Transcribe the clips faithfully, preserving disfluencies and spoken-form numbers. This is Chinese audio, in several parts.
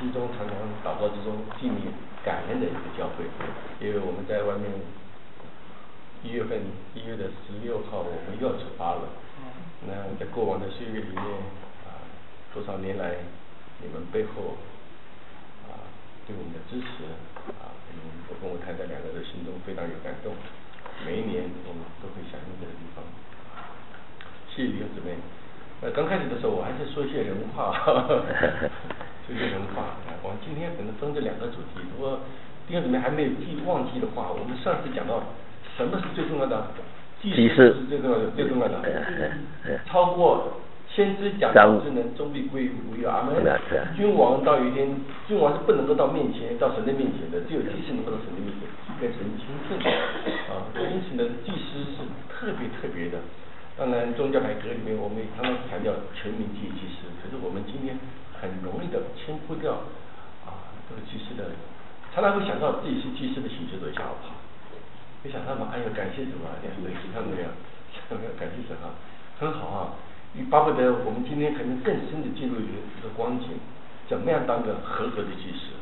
心中常常祷告之中纪念感恩的一个教会，因为我们在外面一月份一月的十六号我们又要出发了。那在过往的岁月里面啊，多少年来你们背后啊对我们的支持啊，我跟我太太两个人心中非常有感动。每一年我们都会想念这个地方。谢谢弟兄姊妹。呃，刚开始的时候我还是说一些人话，说一些人话。我们今天可能分这两个主题，如果弟兄姊妹还没有记忘记的话，我们上次讲到什么是最重要的？祭司是最重要的，最重要的。超过先知讲道之能，终必归于无有。阿门。君王到有一天，君王是不能够到面前，到神的面前的，只有祭司能够到神的面前，跟神亲近。啊，因此呢，祭司是特别特别的。当然，宗教改革里面，我们也常常强调全民皆祭司，可是我们今天很容易的轻忽掉啊这个祭司的，常常会想到自己是祭司的行尸走下跑，没想到嘛，哎呀，感谢主啊，这样类似像这样，感谢神啊，很好啊。巴不得我们今天可能更深的进入一个一个光景，怎么样当个合格的祭司？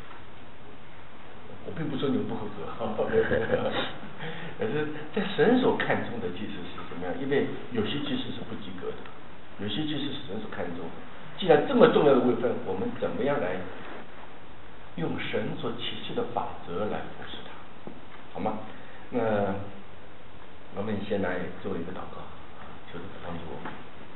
我并不说你们不合格，可是在神所看重的祭司是怎么样？因为有些祭司是不及格的，有些祭司是神所看重的。既然这么重要的位分，我们怎么样来用神所启示的法则来服侍他？好吗？那我们先来做一个祷告，求主帮助我们。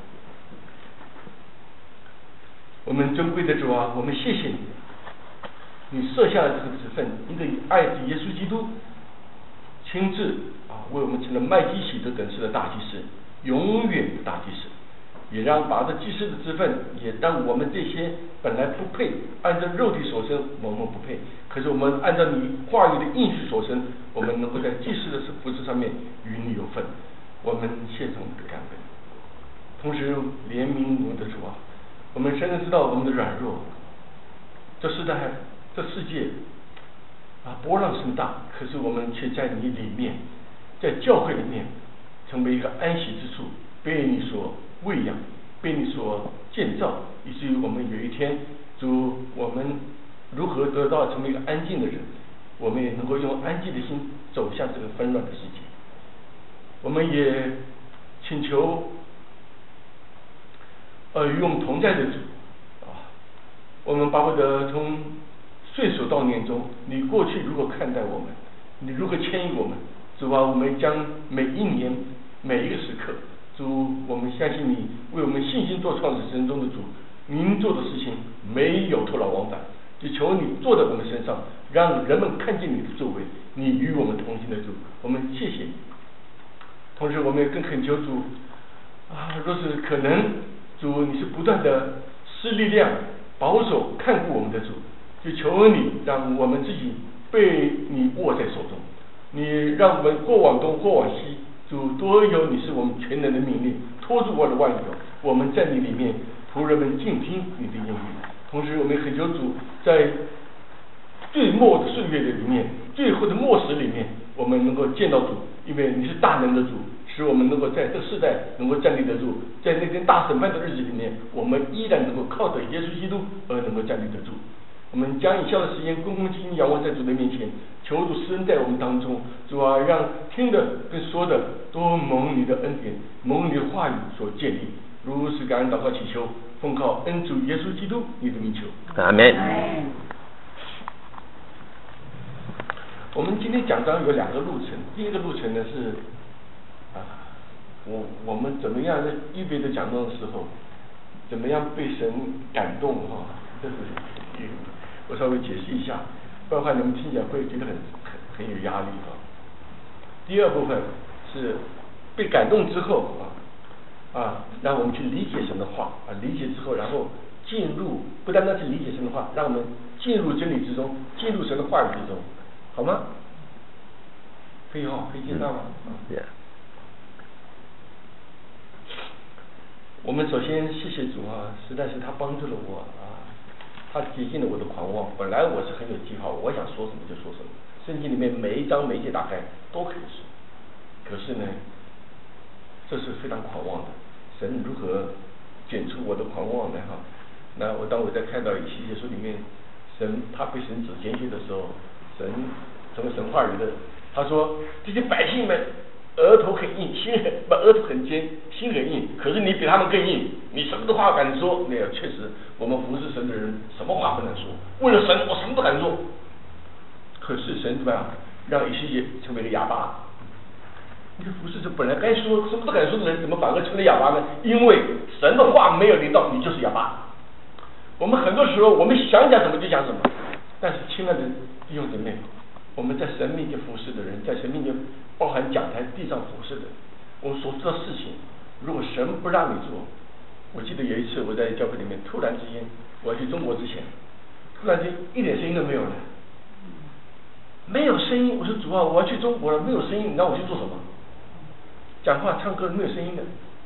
我们尊贵的主啊，我们谢谢你。你设下了这个职分，一个爱子耶稣基督亲自啊为我们成了麦基洗德等次的大祭司，永远的大祭司，也让把这祭司的职分，也让我们这些本来不配按照肉体所生，我们不配，可是我们按照你话语的应许所生，我们能够在祭司的服事上面与你有份，我们献上你的感恩。同时怜悯我们的主啊，我们深深知道我们的软弱，这时代这世界啊波浪甚大，可是我们却在你里面，在教会里面成为一个安息之处，被你所喂养，被你所建造，以至于我们有一天主我们如何得到成为一个安静的人，我们也能够用安静的心走向这个纷乱的世界。我们也请求呃与我们同在的主啊，我们巴不得从岁首到年终，你过去如何看待我们，你如何牵引我们，主啊，我们将每一年每一个时刻，主，我们相信你为我们信心做创始神中的主，您做的事情没有徒劳往返，就求你坐在我们身上，让人们看见你的作为，你与我们同行的主，我们谢谢你。同时我们也更恳求主啊，若是可能，主你是不断的施力量保守看顾我们的主，就求你让我们自己被你握在手中，你让我们过往东过往西，主多有你是我们全能的命令，托住我的万有，我们在你里面仆人们静听你的言语。同时我们恳求主在最末的岁月的里面，最后的末时里面，我们能够见到主，因为你是大能的主，使我们能够在这世代能够站立得住，在那天大审判的日子里面，我们依然能够靠着耶稣基督而能够站立得住。我们将以下的时间恭恭敬敬仰望在主的面前，求主施恩在我们当中，主啊，让听的跟说的都蒙你的恩典，蒙你的话语所建立。如此感恩祷告祈求，奉靠恩主耶稣基督你的名求， 阿门。 我们今天讲章有两个路程，第一个路程呢是啊，我我们怎么样在预备的讲章的时候，怎么样被神感动哈、啊，这是一个。我稍微解释一下，不然的话你们听起来会觉得很很很有压力啊。第二部分是被感动之后啊啊，让我们去理解神的话啊，理解之后，然后进入不单单是理解神的话，让我们进入真理之中，进入神的话语之中，好吗？可以哈，可以听到吗？嗯。Yeah. 我们首先谢谢主啊，实在是他帮助了我啊。他解禁了我的狂妄，本来我是很有计划，我想说什么就说什么，圣经里面每一章每一节打开都可以说，可是呢，这是非常狂妄的。神如何剪除我的狂妄呢？哈， 那我当我在看到以西结书里面，神他被神指拣选的时候，神成为神话语的，他说这些百姓们额头很硬，心很不额头很尖，心很硬，可是你比他们更硬，你什么的话敢说？那确实，我们服侍神的人什么话不能说？为了神，我什么都敢做。可是神怎么样，让以西结成为了哑巴？你的服侍者本来该说什么都敢说的人，怎么反而成了哑巴呢？因为神的话没有临到，你就是哑巴。我们很多时候我们想讲什么就讲什么，但是亲爱的弟兄姊妹，我们在神面前服侍的人，在神面前包含讲台地上服侍的，我们所做的事情，如果神不让你做，我记得有一次我在教会里面，突然之间我要去中国之前，突然间一点声音都没有了，没有声音。我说主啊，我要去中国了，没有声音，你让我去做什么？讲话唱歌没有声音的。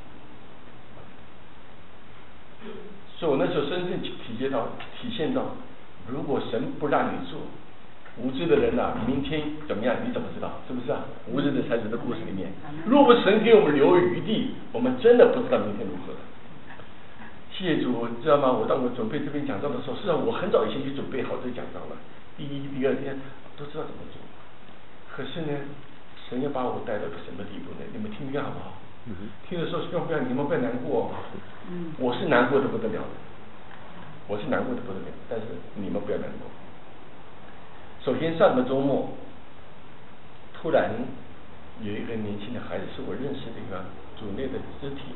所以我那时候深深体会到、体现到，如果神不让你做，无知的人啊，明天怎么样？你怎么知道？是不是啊？无知的才子的故事里面，若不神给我们留余地，我们真的不知道明天如何。谢谢主，知道吗？我当我准备这篇讲章的时候，实际上我很早以前就准备好这个讲章了，第一、第二天都知道怎么做。可是呢，神要把我带到个什么地步呢？你们听听好不好？听的时候希望不要你们不要难过，嗯，我是难过的不得了的，我是难过的不得了，但是你们不要难过。首先上个周末，突然有一个年轻的孩子是我认识的一个组内的肢体，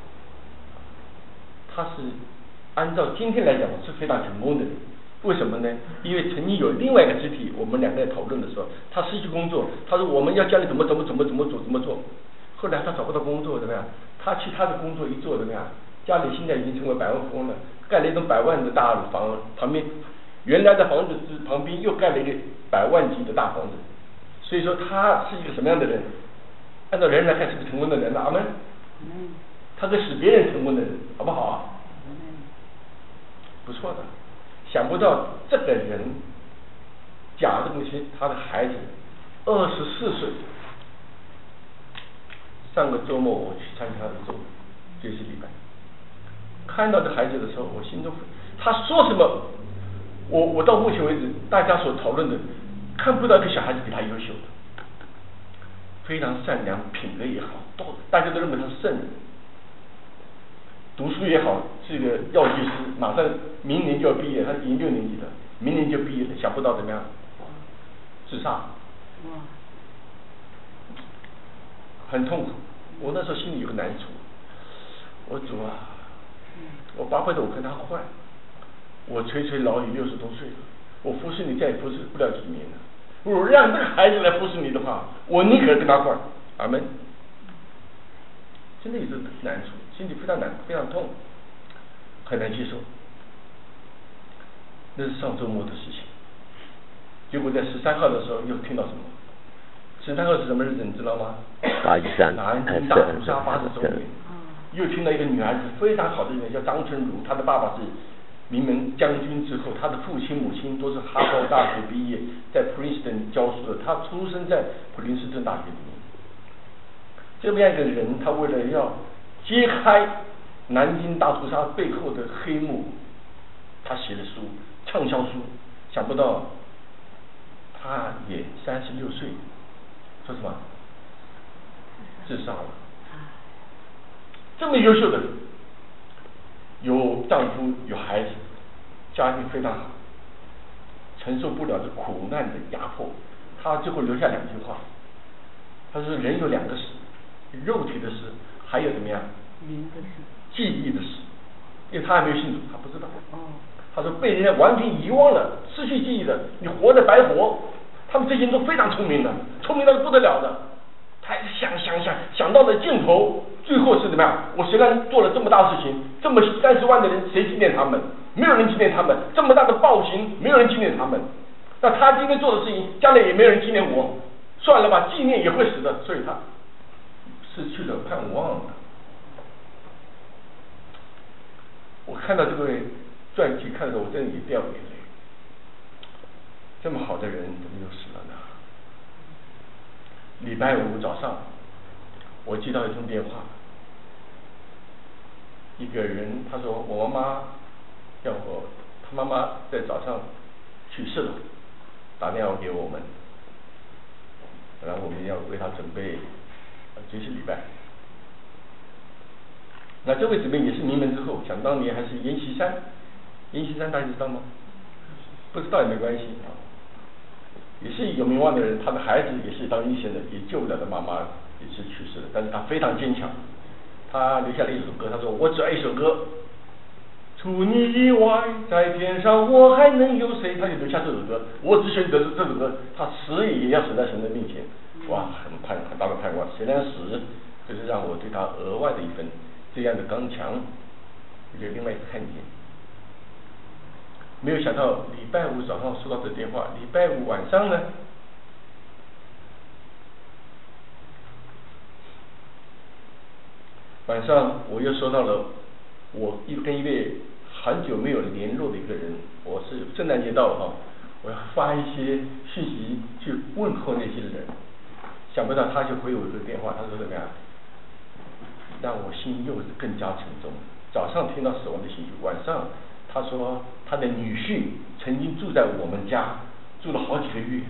他是按照今天来讲是非常成功的人。为什么呢？因为曾经有另外一个肢体，我们两个人讨论的时候，他失去工作，他说我们要教你怎么怎么怎么怎么做怎么做。后来他找不到工作怎么样？他去他的工作一做怎么样？家里现在已经成为百万富翁了，盖了一栋百万的大房，旁边原来的房子之旁边又盖了一个百万级的大房子。所以说他是一个什么样的人？按照人来看是个成功的人了，阿门。他可使别人成功的人，好不好啊？不错的。想不到这个人，贾这个东西，他的孩子二十四岁。上个周末我去参加他的周学习礼拜，看到这孩子的时候，我心中他说什么，我我到目前为止大家所讨论的，看不到一个小孩子比他优秀的，非常善良，品格也好，都大家都认为他是圣人，读书也好，是一个药剂师，马上明年就要毕业，他已经六年级了，明年就毕业了，想不到怎么样，自杀，很痛苦。我那时候心里有个难处，我主啊，我巴不得我跟他换，我垂垂老矣，六十多岁了，我服侍你再也服侍不了几年了。如果让这个孩子来服侍你的话，我宁可跟他换。阿门。真的有这个难处，心里非常难，非常痛，很难接受。那是上周末的事情。结果在十三号的时候又听到什么？十三号是什么日子你知道吗？ 八一三， 南京大屠杀八十周年。又听到一个女孩子非常好的人叫张春如，她的爸爸是名门将军，之后她的父亲母亲都是哈佛大学毕业，在普林斯顿教书的，她出生在普林斯顿大学里面。这么样一个人，他为了要揭开南京大屠杀背后的黑幕，他写的书畅销书，想不到他也三十六岁，说什么自杀了。这么优秀的人，有丈夫有孩子，家庭非常好，承受不了这苦难的压迫，他最后留下两句话，他说人有两个死，肉体的死，还有怎么样记忆的死，因为他还没有信主，他不知道。他说被人家完全遗忘了，失去记忆的，你活着白活。他们这些人都非常聪明的，聪明到不得了的，他想想想想到了尽头，最后是怎么样？我虽然做了这么大事情，这么三十万的人，谁纪念他们？没有人纪念他们。这么大的暴行，没有人纪念他们。那他今天做的事情，将来也没有人纪念我。算了吧，纪念也会死的，所以他失去了盼望了。我看到这位传记，看着我真的也掉眼泪。这么好的人怎么又死了呢？礼拜五早上，我接到一通电话，一个人他说我妈妈要我他妈妈在早上去世了，打电话给我们，然后我们要为他准备爵士礼拜。那这位姊妹也是名门之后，想当年还是阎锡山，阎锡山大家知道吗？不知道也没关系啊，也是有名望的人，他的孩子也是当医生的，也救不了的妈妈也是去世了，但是他非常坚强，他留下了一首歌，他说我只爱一首歌，除你以外在天上我还能有谁，他就留下这首歌，我只选择这首歌，他死也要死在神的面前，哇，很盼很大的盼望，虽然死，可是让我对他额外的一份这样的刚强，有另外一个看见。没有想到礼拜五早上收到这电话，礼拜五晚上呢，晚上我又收到了我一跟一位很久没有联络的一个人，我是圣诞节到了哈，我要发一些讯息去问候那些人，想不到他就回我这个电话，他说怎么样，让我心又更加沉重。早上听到死亡的信息，晚上他说他的女婿曾经住在我们家，住了好几个月。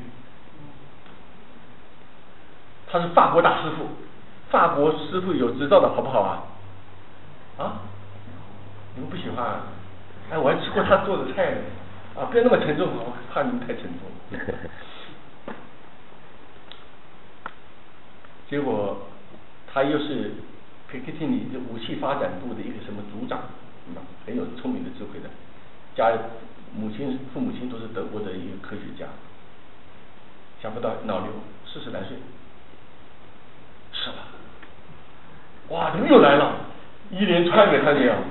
他是法国大师傅，法国师傅有执照的好不好啊？啊？你们不喜欢啊？哎，我还吃过他做的菜呢。啊，不要那么沉重，我怕你们太沉重。结果他又是 P K T 里的武器发展部的一个什么组长，很有聪明的智慧的，家母亲父母亲都是德国的一个科学家，想不到脑瘤四十来岁，是吧？哇，怎么又来了？一连串的看见啊！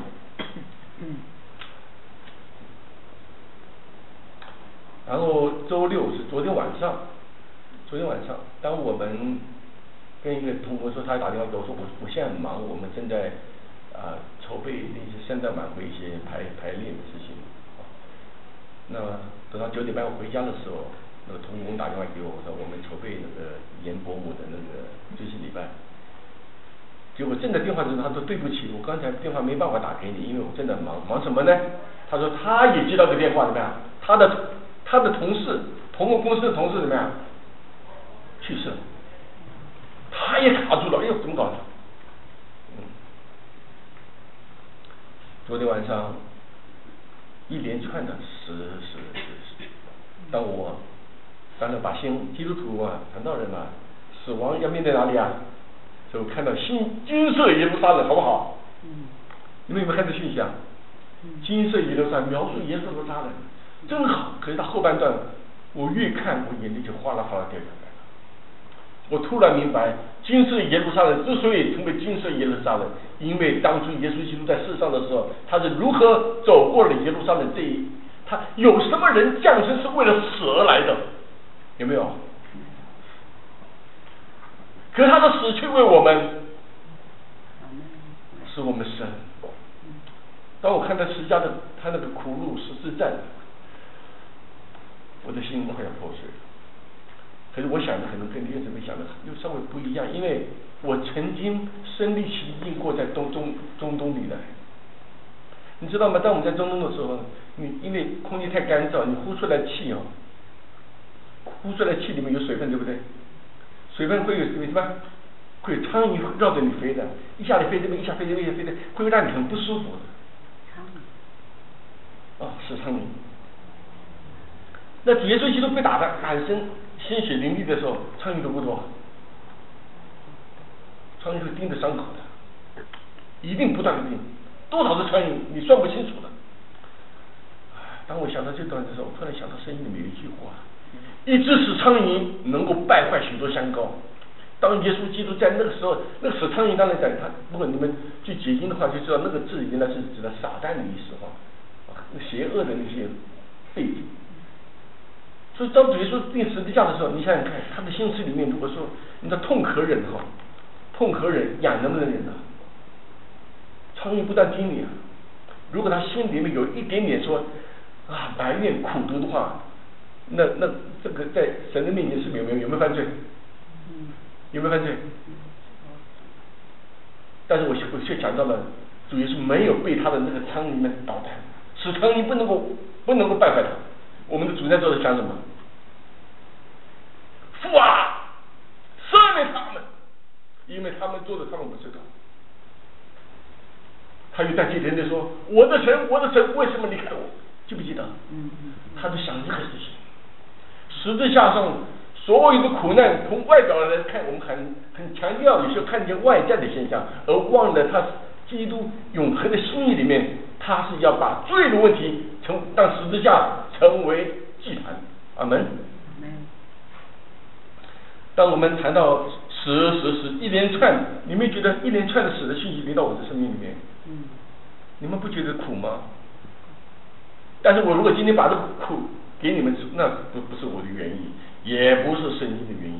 然后周六是昨天晚上，昨天晚上，当我们跟一个同工说，他打电话给我说，我我现在很忙，我们正在啊、呃、筹备那些圣诞晚会一些排排练的事情。那等到九点半我回家的时候，那个同工打电话给我，说我们筹备那个严伯母的那个追思礼拜。结果正在电话中，他说对不起，我刚才电话没办法打给你，因为我真的忙，忙什么呢？他说他也接到个电话，怎么样？他的他的同事，同个公司的同事怎么样？去世了，他也卡住了，哎呦，怎么搞的？嗯，昨天晚上一连串的死死死死，当我当了把新基督徒啊，传道人啊，死亡要面对哪里啊？就看到新金色耶路撒冷，好不好？嗯。你们有没有看这讯息啊？嗯。金色耶路撒冷描述耶路撒冷，真好。可是他后半段，我越看我眼泪就哗啦哗啦掉下来了。我突然明白，金色耶路撒冷之所以称为金色耶路撒冷，因为当初耶稣基督在世上的时候，他是如何走过了耶路撒冷这一，他有什么人降生是为了死而来的？有没有？可是他的死却为我们，使我们生。当我看到十架的他那个苦路十字架，我的心快要破碎了。可是我想的可能跟弟兄姊妹想的又稍微不一样，因为我曾经身历其境过在东中中东里来。你知道吗？当我们在中东的时候，你因为空气太干燥，你呼出来气哦，呼出来气里面有水分，对不对？水分会有什么？会有苍蝇绕着你飞的，一下你飞这边，一下飞这边，一下飞这边，会让你很不舒服的。苍蝇。哦，是苍蝇。那主耶稣基督被打的满身鲜血淋漓的时候，苍蝇多不多？苍蝇会盯着伤口的，一定不断的盯，多少的苍蝇你算不清楚的。当我想到这段的时候，我突然想到圣经里面有一句话。一只死苍蝇能够败坏许多香膏。当耶稣基督在那个时候，那个死苍蝇当然讲他，如果你们去解经的话，就知道那个字原来是指的撒旦的意思哈，邪恶的那些背景。所以当主耶稣钉十字架的时候，你想想看，他的心思里面，如果说你的痛可忍哈，痛可忍，痒能不能忍呢？苍蝇不但叮你啊，如果他心里面有一点点说啊埋怨苦毒的话。那那这个在神的面前是有没有有没有犯罪？有没有犯罪？但是我我却讲到了主耶稣没有被他的那个苍蝇们捣蛋， 使成你不能够不能够败坏他。我们的主在这里想什么？父啊，赦免他们，因为他们做的他们不知道。他又在祭坛里说：“我的神，我的神，为什么离开我？”记不记得？ 嗯嗯。 他在想这个事情。十字架上所有的苦难，从外表来看，我们很很强调有时候看见外在的现象，而忘了他基督永恒的心意里面，他是要把罪的问题成让十字架成为祭坛。阿门。当我们谈到死死死一连串，你们觉得一连串的死的信息临到我的生命里面， 嗯， 你们不觉得苦吗？但是我如果今天把这个苦给你们，那不不是我的原意，也不是圣经的原意。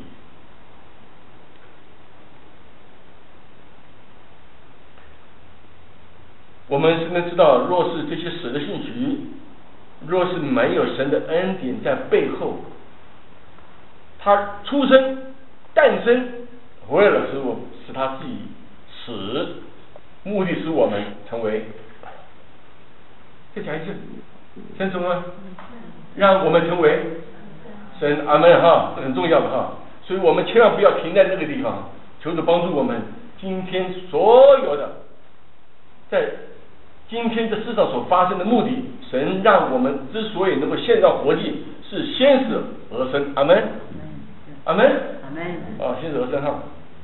我们是能知道，若是这些死的信息，若是没有神的恩典在背后，他出生、诞生，为了使我使他自己死，目的使我们成为。再讲一次，神什么？让我们成为神，阿门哈，这很重要的哈。所以我们千万不要停在这个地方，求主帮助我们。今天所有的，在今天这世上所发生的目的，神让我们之所以能够现到活祭，是先死而生，阿门，阿门， 阿门。 啊，先死而生哈。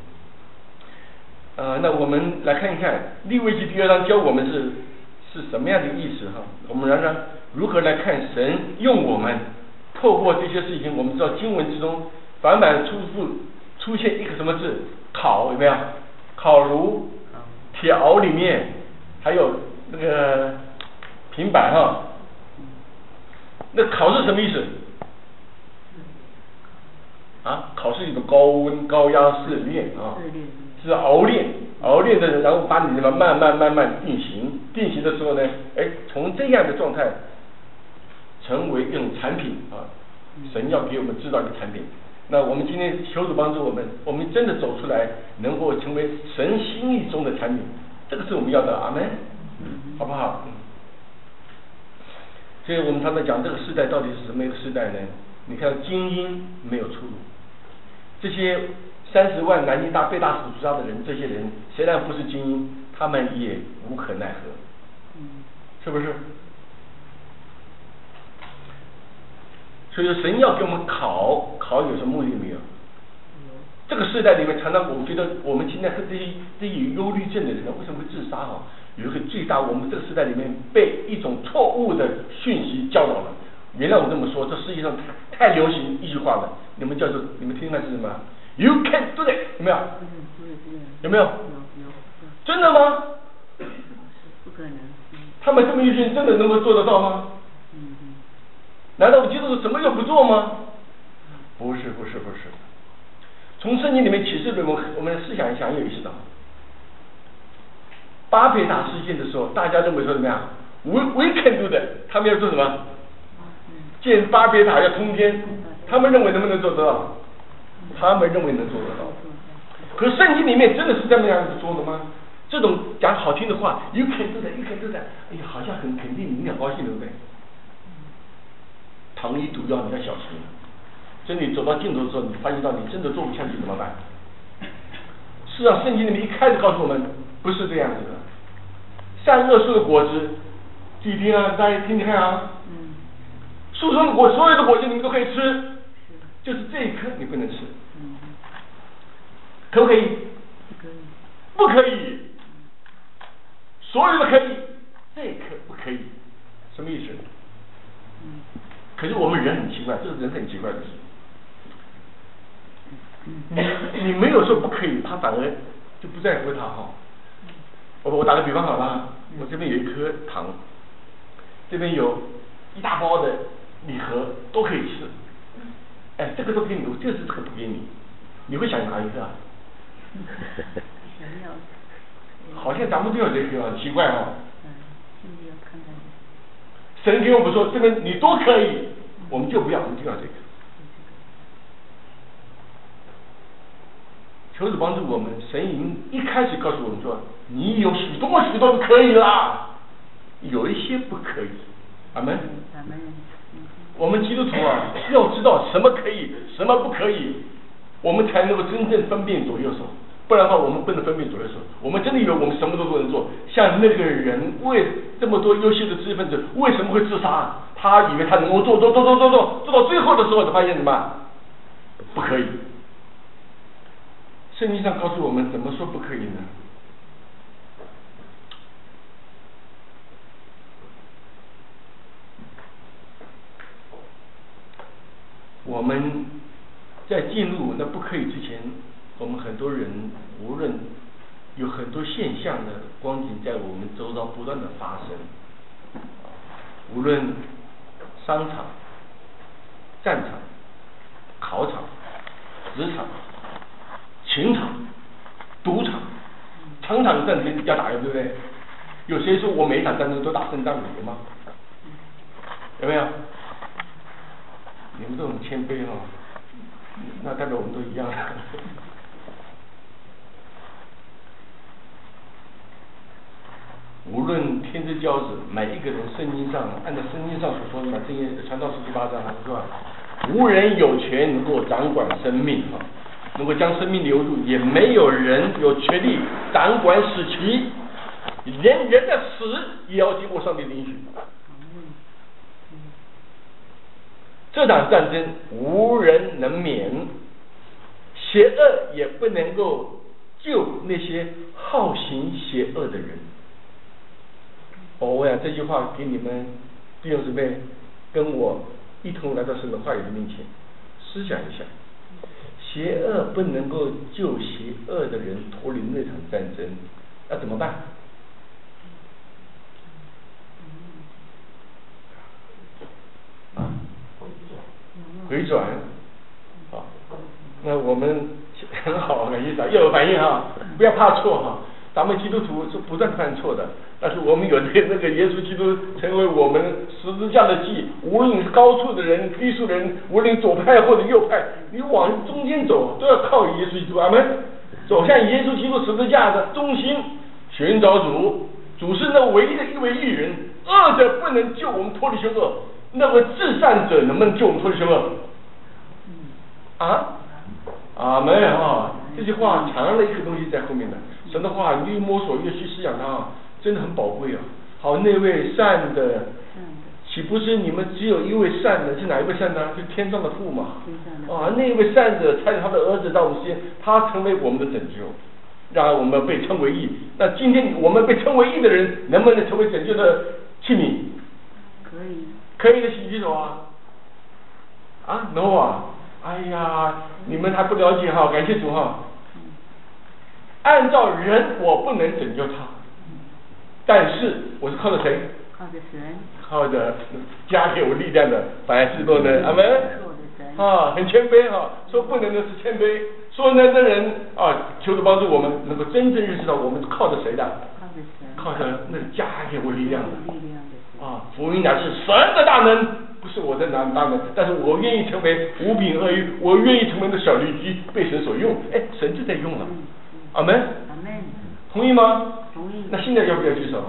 呃，那我们来看一看利未记第二章教我们是是什么样的意思哈？我们然然如何来看神用我们透过这些事情？我们知道经文之中反反复复出现一个什么字？烤，有没有？烤炉、条里面还有那个平板哈。那烤是什么意思？啊，烤是一种高温高压试炼啊，是熬炼，熬炼的，然后把你的慢慢慢慢定型，定型的时候呢，哎，从这样的状态成为一种产品啊，神要给我们制造一个产品。那我们今天求主帮助我们，我们真的走出来，能够成为神心意中的产品，这个是我们要的，阿门，好不好？所以我们常常讲这个时代到底是什么一个时代呢？你看精英没有出路，这些三十万南京大被大屠杀的人，这些人虽然不是精英，他们也无可奈何，是不是？所以说神要给我们考考有什么目的没有？这个时代里面，常常我觉得我们现在和这些这些有忧虑症的人为什么会自杀哈？有一个最大，我们这个时代里面被一种错误的讯息教导了。原谅我这么说，这世界上太太流行一句话了，你们叫做你们听的是什么 ？You can do it， 有没有？有没有？真的吗？ 不可能。 他们这么一句，真的能够做得到吗？难道我基督徒什么又不做吗？不是，不是，不是。从圣经里面启示给我们，我们试想一下，很有意思的。巴别塔事件的时候，大家认为说怎么样 ？We we can do that， 他们要做什么？建巴别塔要通天，他们认为能不能做得到？他们认为能做得到。可圣经里面真的是这么样子说的吗？这种讲好听的话 ，You can do that， You can do that， 哎呀，好像很肯定，你很高兴，对不对？糖衣毒药，你要小心。真的走到尽头的时候，你发现到你真的做不下去怎么办？是啊，圣经里面一开始告诉我们，不是这样子的。善恶树的果子，几听啊？大家听听看啊。嗯。树上的果，所有的果子你们都可以吃，就是这一颗你不能吃。嗯。可不可以？不可以。不可以。所有的可以，这一颗不可以，什么意思？嗯。可是我们人很奇怪，这是人很奇怪的事。你你没有说不可以，他反而就不在乎他哈。我我打个比方好了，我这边有一颗糖，这边有一大包的礼盒，都可以吃。哎，这个都给你，就是这个不给你，你会想拿一个啊？好像咱们都有这个，奇怪哦。神给我们说，这个你都可以，我们就不要，我们就要这个。求主帮助我们，神已经一开始告诉我们说，你有许多许多的可以啦，有一些不可以。 阿门。 阿门。 我们基督徒啊，要知道什么可以，什么不可以，我们才能够真正分辨左右手。不然的话，我们不能分辨左右手。我们真的以为我们什么都不能做。像那个人，为这么多优秀的知识分子，为什么会自杀？他以为他能够做做做做做做，做到最后的时候，他发现什么？不可以。圣经上告诉我们，怎么说不可以呢？我们在进入那不可以之前，我们很多人无论有很多现象的光景在我们周遭不断的发生，无论商场、战场、考场、职场、情场、赌场，场场战争要打的，对不对？有谁说我每一场战争都打胜仗的有吗？有没有？你们都很谦卑哈、哦，那代表我们都一样。无论天之骄子，每一个人，圣经上按照圣经上所说的嘛，圣经传道十七八章是吧？无人有权能够掌管生命啊，能够将生命留住，也没有人有权利掌管死期，连人的死也要经过上帝的允许。这场战争无人能免，邪恶也不能够救那些好行邪恶的人。哦，我想这句话给你们弟兄姊妹跟我一同来到神的话语的面前，思想一下，邪恶不能够救邪恶的人脱离那场战争，那怎么办？啊？回转，好，那我们很好，感谢主，要有反应哈，不要怕错哈。咱们基督徒是不断犯错的，但是我们有对那个耶稣基督成为我们十字架的祭，无论你是高处的人、低处的人，无论左派或者右派，你往中间走都要靠耶稣基督，阿门。走向耶稣基督十字架的中心，寻找主，主是那唯一的一位艺人，恶者不能救我们脱离凶恶。那个至善者能不能救我们脱离凶恶？啊，阿门啊！这句话藏了一个东西在后面的。神的话，你越摸索越去思想它，真的很宝贵啊。好，那位善的，岂不是你们只有一位善的？是哪一位善呢？就天上的父嘛。啊，那位善者差他的儿子到我们之间，他成为我们的拯救，让我们被称为义。那今天我们被称为义的人，能不能成为拯救的器皿？ 可以。 可以的，请举手啊！啊 ，no 啊！哎呀，你们还不了解哈，感谢主哈。按照人，我不能拯救他，但是我是靠着谁？ 靠着神。靠着加给我力量的凡事都能，阿门。啊，很谦卑哈，说不能的是谦卑，说能的人啊，求主帮助我们能够真正认识到我们是靠着谁的？ 靠着神。 靠着那加给我力量的。 力量的。 啊，福音乃是神的大能，不是我的大大能，但是我愿意成为无柄鳄鱼，我愿意成为那小驴驹，被神所用，哎，神就在用了，阿门， 阿门， 同意吗？ 同意。 那现在要不要举手？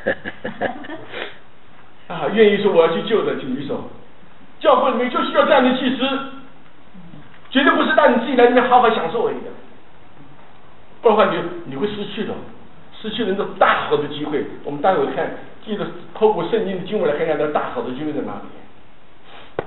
啊，愿意说我要去救的，请举手。教会里面就需要这样的祭司，绝对不是让你自己来这边好好享受而已的，不然的话你你会失去的。失去了那大好的机会，我们待会看，记得透过圣经的经文来看看那大好的机会在哪里。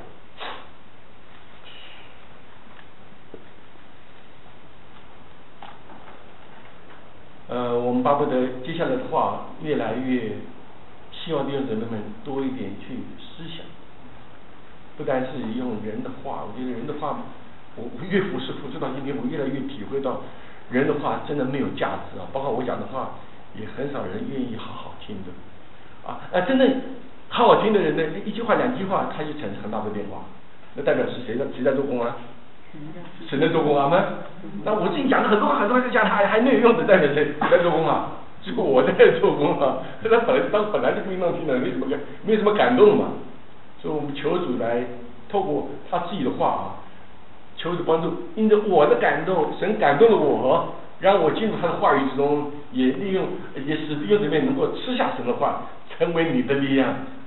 呃，我们巴不得接下来的话越来越希望弟兄姊妹们多一点去思想，不单是用人的话，我觉得人的话，我越服侍服侍到今天，我越来越体会到人的话真的没有价值啊，包括我讲的话。也很少人愿意好好听的，啊，呃，真正好好听的人呢，一句话两句话，他就产生很大的变化。那代表是谁在谁在做工啊？神在做工啊吗？那我自己讲了很多很多人讲还还没有用的，代表谁谁在做工啊？只不过我在做工啊，他本来当本来就不应当听的，没什么感没什么感动嘛。所以我们求主来透过他自己的话啊，求主帮助，因着我的感动，神感动了我。让我进入他的话语之中，也利用，也使弟兄姊妹能够吃下神的话，成为你的力量，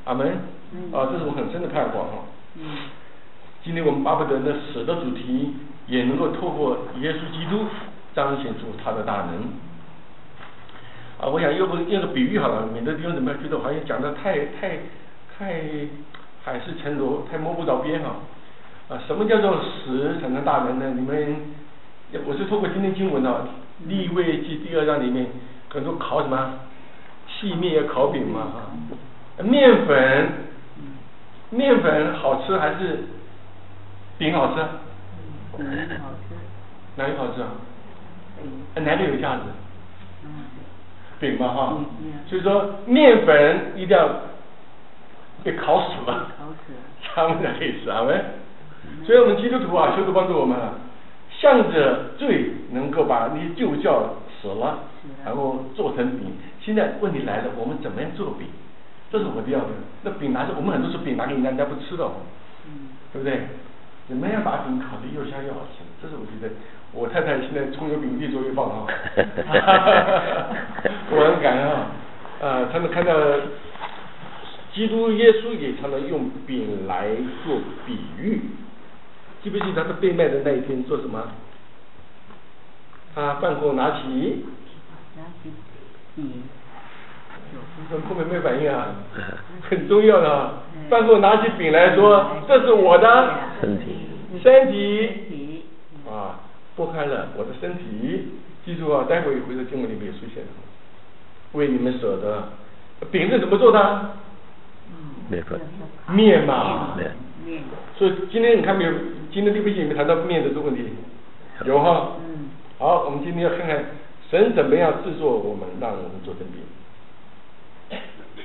阿门。啊，这是我很深的盼望哈。 嗯。 今天我们巴不得那死的主题也能够透过耶稣基督彰显出他的大能。啊，我想用个用个比喻好了，免得弟兄姊妹觉得好像讲的太太太海市蜃楼，太摸不着边哈。啊，什么叫做死产生大能呢？你们，我是透过今天经文啊，利未记第二章里面很多烤什么细面烤饼嘛哈，面粉，面粉好吃还是饼好吃？ 饼好吃。 哪个好吃啊？ 饼。 哪个有价值？ 嗯。 饼嘛哈。 嗯。 所以说面粉一定要被烤死了。 烤死了。 他们才可以吃啊喂。所以我们基督徒啊，求主帮助我们啊，向着罪能够把那些旧教死了，然后做成饼。现在问题来了，我们怎么样做饼？这是我的要的。那饼拿着，我们很多时候饼拿给人家，人家不吃的，嗯，对不对？怎么样把饼烤得又香又好吃？这是我觉得，我太太现在葱油饼越做越棒啊，我很感恩啊，呃，他们看到基督耶稣也常常用饼来做比喻。记不记得他被卖的那一天做什么？他饭后拿起， 拿起饼， 后面没反应啊，很重要的啊。饭后拿起饼来说：“这是我的身体， 身体。”啊，剥开了我的身体。记住啊，待会一回的经文里面也出现了，为你们舍的。饼是怎么做的？ 面粉。 面嘛。 面。 所以今天你看没有？今天利未记有没有谈到面的这个问题？有哈。嗯。好，我们今天要看看神怎么样制作我们，让我们做成饼。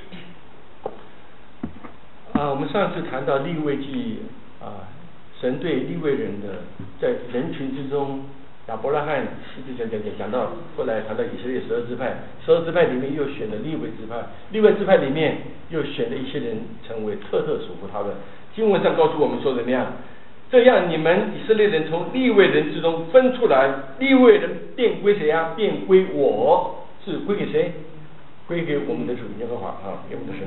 啊，我们上次谈到利未记啊，神对利未人的在人群之中，亚伯拉罕一直讲讲讲讲到后来谈到以色列十二支派，十二支派里面又选了利未支派，利未支派里面又选了一些人成为特特属乎他的。经文上告诉我们说怎么样？这样你们以色列人从利未人之中分出来，利未人便归谁啊？便归我，是归给谁？归给我们的主耶和华啊，给我们的神。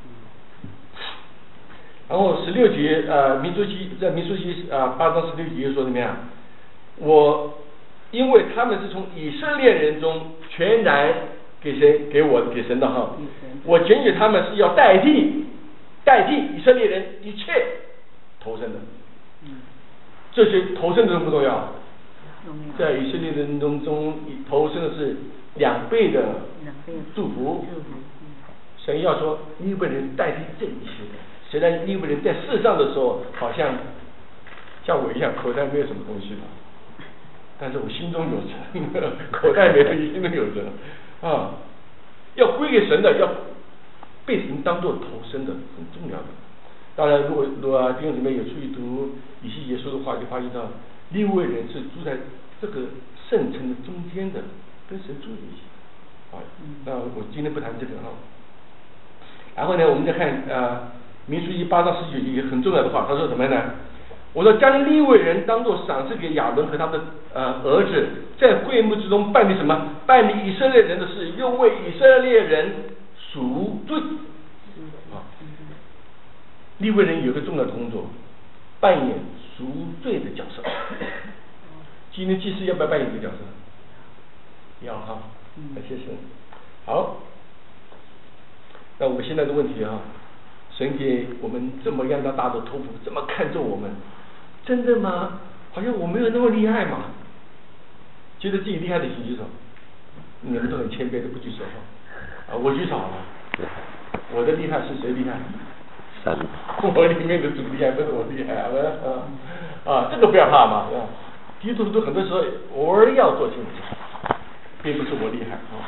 然后十六节呃民数记在民数记啊八章十六节说怎么样？我因为他们是从以色列人中全然给谁？给我给神的哈。我拣选他们是要代替代替以色列人一切投生的。这些投生的重不重要？在以色列人中中投生的是两倍的祝福。神要说利未人代替这一些，虽然利未人在世上的时候好像像我一样口袋没有什么东西的，但是我心中有神，口袋没东西，心中有神啊。要归给神的，要被神当作投生的，很重要的。当然，如果如果弟兄姊妹有出去读以西结书的话，就发现到利未人是住在这个圣城的中间的，跟神住在一起。啊，那我今天不谈这个哈。然后呢，我们再看呃民数记八章十九节一个很重要的话，他说什么呢？我说将利未人当作赏赐给亚伦和他的呃儿子，在会幕之中办理什么？办理以色列人的事，又为以色列人赎罪。啊。利未人有一个重要的工作，扮演赎罪的角色。今天祭司要不要扮演这个角色？要哈，感谢神。好，那我们现在的问题啊，神给我们这么样的大的托付，这么看重我们，真的吗？好像我没有那么厉害嘛。觉得自己厉害的请举手，你们都很谦卑的不举手哈。啊，我举手好了。我的厉害是谁厉害？ 神。 我里面的主厉害，不是我厉害啊！啊，啊，这个不要怕嘛，是吧？基督徒很多时候偶尔要做这种事，并不是我厉害啊。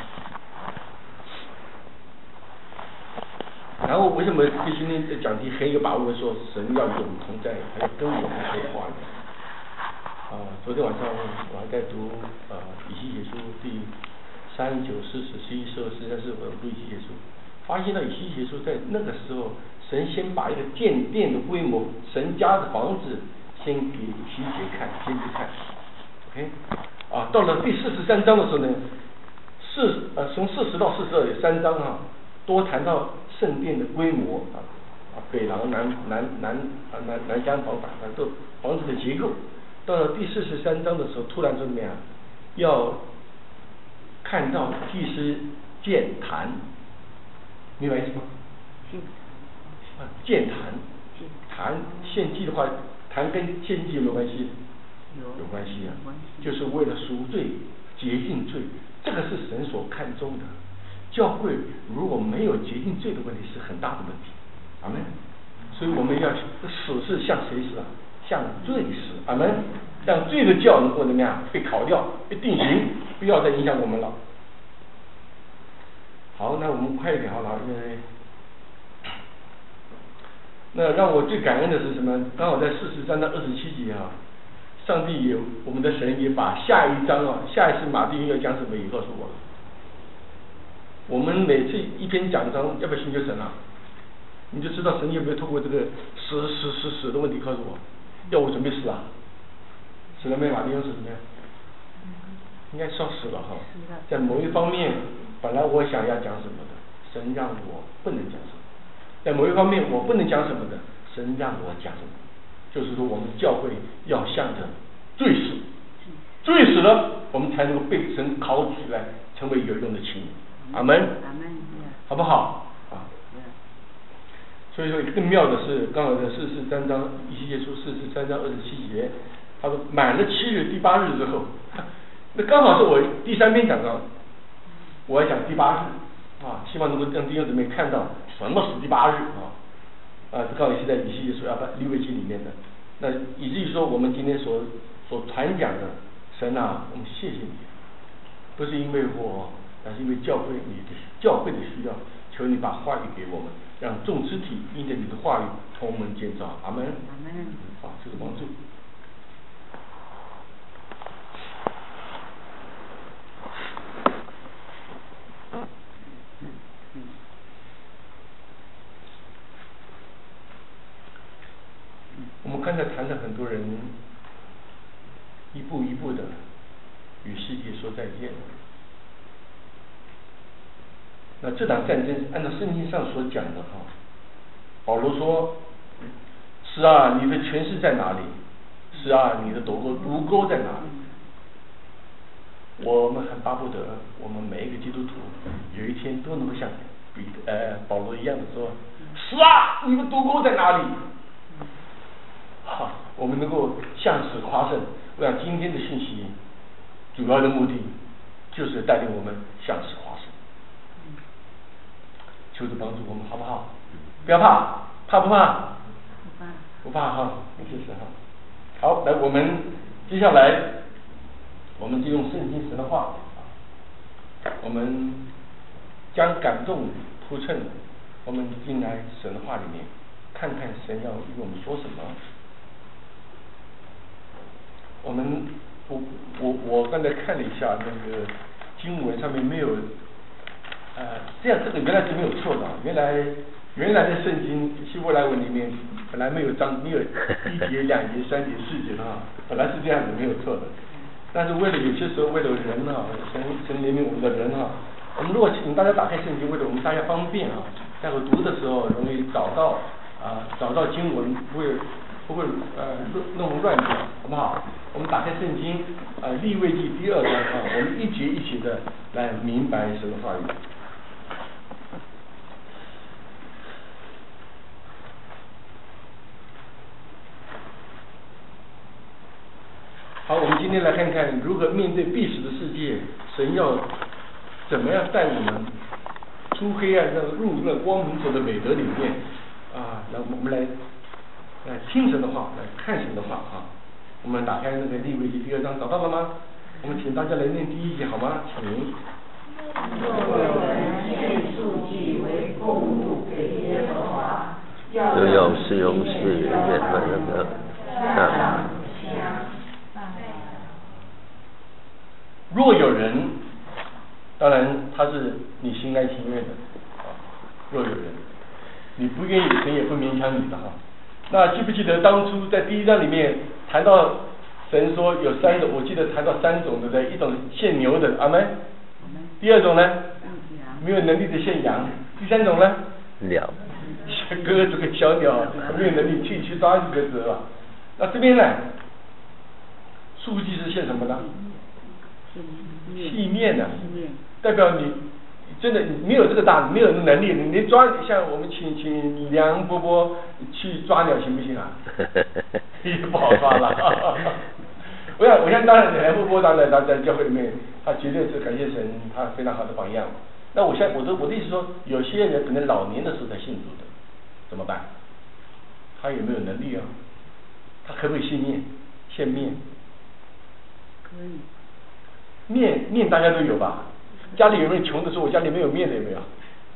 然后为什么对今天的讲题很有把握说神要与我们同在，还要跟我们说话呢？啊，昨天晚上我还在读呃以西结书第三九四十十一十二十三十五读以西结书，发现到以西结书在那个时候，神先把一个建殿的规模，神家的房子先给以西结看，先去看 ，OK， 啊，到了第四十三章的时候呢，四呃从四十到四十二有三章啊，多谈到圣殿的规模啊， 啊，北廊、南南南啊南南厢房、北厢都房子的结构。到了第四十三章的时候，突然说怎么样？要看到祭司建坛，明白意思吗？啊，建坛，坛献祭的话，坛跟献祭有没有关系？ 有有关系啊，就是为了赎罪、洁净罪，这个是神所看重的。教会如果没有洁净罪的问题，是很大的问题。阿门。所以我们要死是向谁死啊？向罪死。阿门。让罪的教能够怎么样被烤掉、被定型，不要再影响我们了。好，那我们快一点好了，因为那让我最感恩的是什么？刚好在四十三到二十七节啊，上帝也我们的神也把下一章啊，下一次马丁要讲什么也告诉我了。我们每次一篇讲章，要不要寻求神啊？你就知道神有没有透过这个死死死死的问题告诉我，要我准备死啊？死了没？马丁又死了没有？应该烧死了哈。在某一方面，本来我想要讲什么的，神让我不能讲什么；在某一方面我不能讲什么的，神让我讲什么。就是说，我们教会要向着罪死，罪死了，我们才能够被神考起来，成为有用的器皿。阿门。 阿门。 好不好？啊。所以说，更妙的是，刚好在四十三章，以西结书四十三章二十七节。他说满了七日，第八日之后，那刚好是我第三篇讲章，我要讲第八日啊，希望能够让弟兄姊妹看到什么是第八日啊啊，刚好是在以西结书啊不利未记里面的，那以至于说我们今天所所传讲的神啊，我们谢谢你，不是因为我，而是因为教会你的教会的需要，求你把话语给我们，让众肢体因着你的话语同门建造。阿门。阿门。好，这个帮助。我们刚才谈的很多人一步一步的与世界说再见。那这场战争按照圣经上所讲的哈，保罗说：“是啊，你的权势在哪里？是啊，你的毒钩毒钩在哪里？”我们很巴不得，我们每一个基督徒有一天都能够像彼得呃保罗一样的说：“是啊，你的毒钩在哪里？”好，我们能够向此夸胜。我想今天的信息主要的目的就是带领我们向此夸胜。求主帮助我们，好不好？不要怕，怕不怕？不怕，不怕哈，谢谢哈。好，来，我们接下来，我们就用圣经神的话，我们将感动铺陈，我们进来神的话里面，看看神要与我们说什么。我们，我我我刚才看了一下那个经文上面没有。呃，这样这个原来是没有错的，原来原来的圣经希伯来文里面本来没有章没有一节两节三节四节的啊，本来是这样子没有错的。但是为了有些时候为了人啊，神神怜悯我们的人啊，我们如果请大家打开圣经，为了我们大家方便啊，待会读的时候容易找到啊、呃、找到经文，不会不会呃弄乱掉，好不好？我们打开圣经呃利未记第二章啊，我们一节一节的来明白神的话语。好，我们今天来看看如何面对必死的世界，神要怎么样带我们出黑暗，让入那光明者的美德里面啊。来，我们来来听神的话，来看神的话啊。我们打开那个利未记第二章，找到了吗？我们请大家来念第一节好吗？请。 若有人献素祭为供物给耶和华， 就用是用是原本那个啊。 若有人，当然他是你心甘情愿的啊。若有人，你不愿意，神也不勉强你的哈。那记不记得当初在第一章里面谈到神说有三种，我记得谈到三种对不对？一种献牛的，阿门。第二种呢，没有能力的献羊。第三种呢， 鸟。 小鸽子跟小鸟没有能力去去抓鸽子了。那这边呢，素祭是献什么呢？细面的，代表你真的你没有这个大，没有能力，你抓像我们请请梁伯伯去抓鸟行不行啊？也不好抓了。我想，我想当然梁伯伯当然他在教会里面，他绝对是感谢神，他非常好的榜样。那我现在我的我的意思说，有些人可能老年的时候才信主的，怎么办？他有没有能力啊？他可不可以献面？献面？ 可以。 面面大家都有吧？家里有没有穷的时候，我家里没有面的有没有？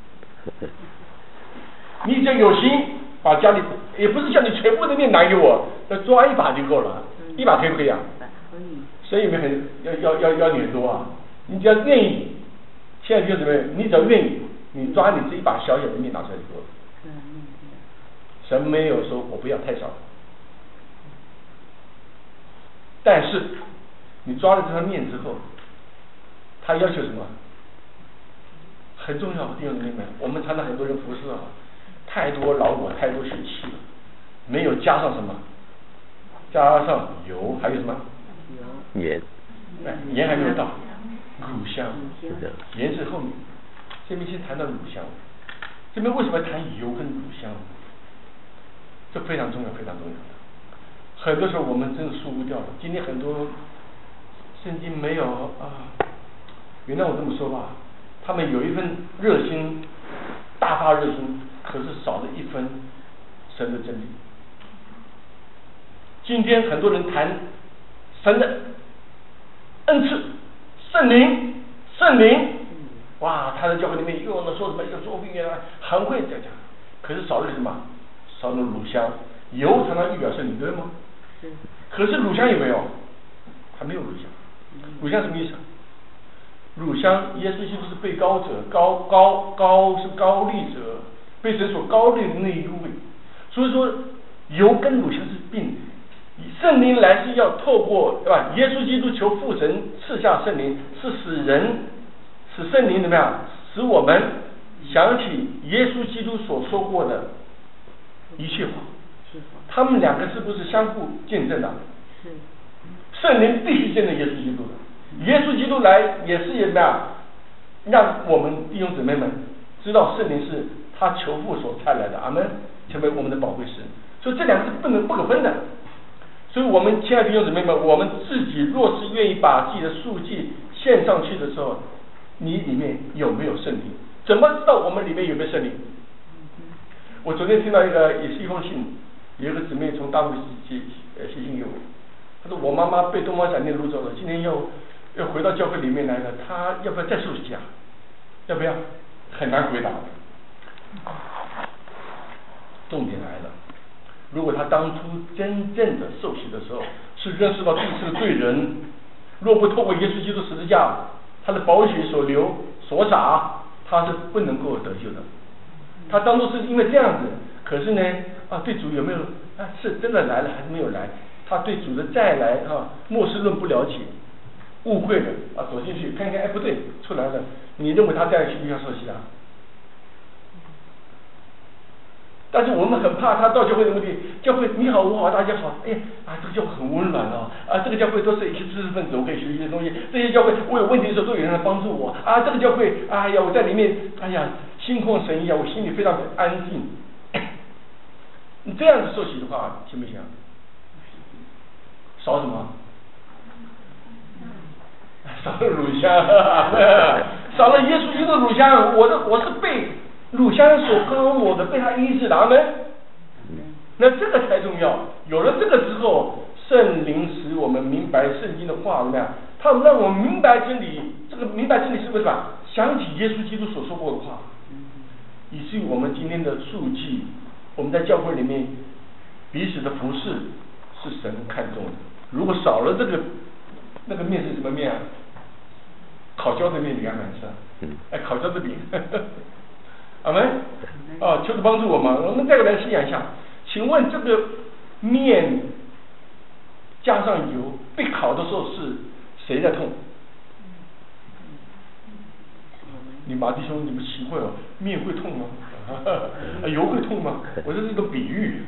你只要有心，把家里也不是叫你全部的面拿给我，要抓一把就够了，一把可以不可以啊？ 可以。 所以你们很要要要要你很多啊！你只要愿意，现在就怎么样？你只要愿意，你抓你这一把小小的面拿出来就够了。神没有说我不要太少，但是你抓了这张面之后，他要求什么？很重要，弟兄姊妹们，我们常常很多人服侍啊，太多劳我，太多血气了，没有加上什么？加上油，还有什么？ 盐。 哎，盐还没有到，乳香，盐是后面。这边先谈到乳香，这边为什么要谈油跟乳香？这非常重要，非常重要的。很多时候我们真的疏忽掉了。今天很多圣经没有啊，原谅我这么说吧，他们有一份热心，大发热心，可是少了一分神的真理。今天很多人谈神的恩赐，圣灵，圣灵，哇，他在教会里面又能说什么，又说不原来很会讲讲，可是少了什么？少了乳香，油常常预表圣灵，对吗？ 是。 可是乳香有没有？还没有乳香。乳香什么意思？乳香，耶稣基督是被高者，高高高是高立者，被神所高立的那一位。所以说，油跟乳香是并。圣灵来是要透过对吧？耶稣基督求父神赐下圣灵，是使人使圣灵怎么样？使我们想起耶稣基督所说过的一切话。他们两个是不是相互见证的？ 是。 圣灵必须见证耶稣基督的，耶稣基督来也是怎么样？让我们弟兄姊妹们知道圣灵是他求父所差来的，阿门，成为我们的宝贵神。所以这两个是不能不可分的。所以我们亲爱的弟兄姊妹们，我们自己若是愿意把自己的数据献上去的时候，你里面有没有圣灵？怎么知道我们里面有没有圣灵？我昨天听到一个也是一封信，有一个姊妹从大陆写写信给我，她说我妈妈被东方闪电掳走了，今天又又回到教会里面来了，她要不要再受洗啊？要不要？很难回答。重点来了。如果他当初真正的受洗的时候，是认识到自己是个罪人，若不透过耶稣基督十字架，他的宝血所流所洒，他是不能够得救的。他当初是因为这样子，可是呢，啊，对主有没有啊？是真的来了还是没有来？他对主的再来啊，末世论不了解，误会了啊，走进去看看，哎，不对，出来了，你认为他再需不需要受洗啊？但是我们很怕他到教会的目的，教会你好我好大家好，哎啊这个教会很温暖哦，啊这个教会都是一些知识分子，我可以学习一些东西，这些教会我有问题的时候都有人来帮助我，啊这个教会哎呀我在里面哎呀心旷神怡啊，我心里非常的安静。你这样子受洗的话行不行？少什么？少了乳香，少了耶稣基督的乳香，我的我是被乳香所高抹的，被他医治的，阿们。那这个才重要。有了这个之后，圣灵使我们明白圣经的话，怎么样？他让我们明白真理。这个明白真理是为什么？想起耶稣基督所说过的话，以至于我们今天的数据，我们在教会里面彼此的服侍是神看重的。如果少了这个，那个面是什么面啊？烤焦的面你敢买是？哎，烤焦的饼。阿门。啊，求主帮助我们。我们再来思想一下，请问这个面加上油被烤的时候是谁在痛？你马弟兄，你们奇怪哦，面会痛吗？ 啊，油会痛吗？我这是一个比喻。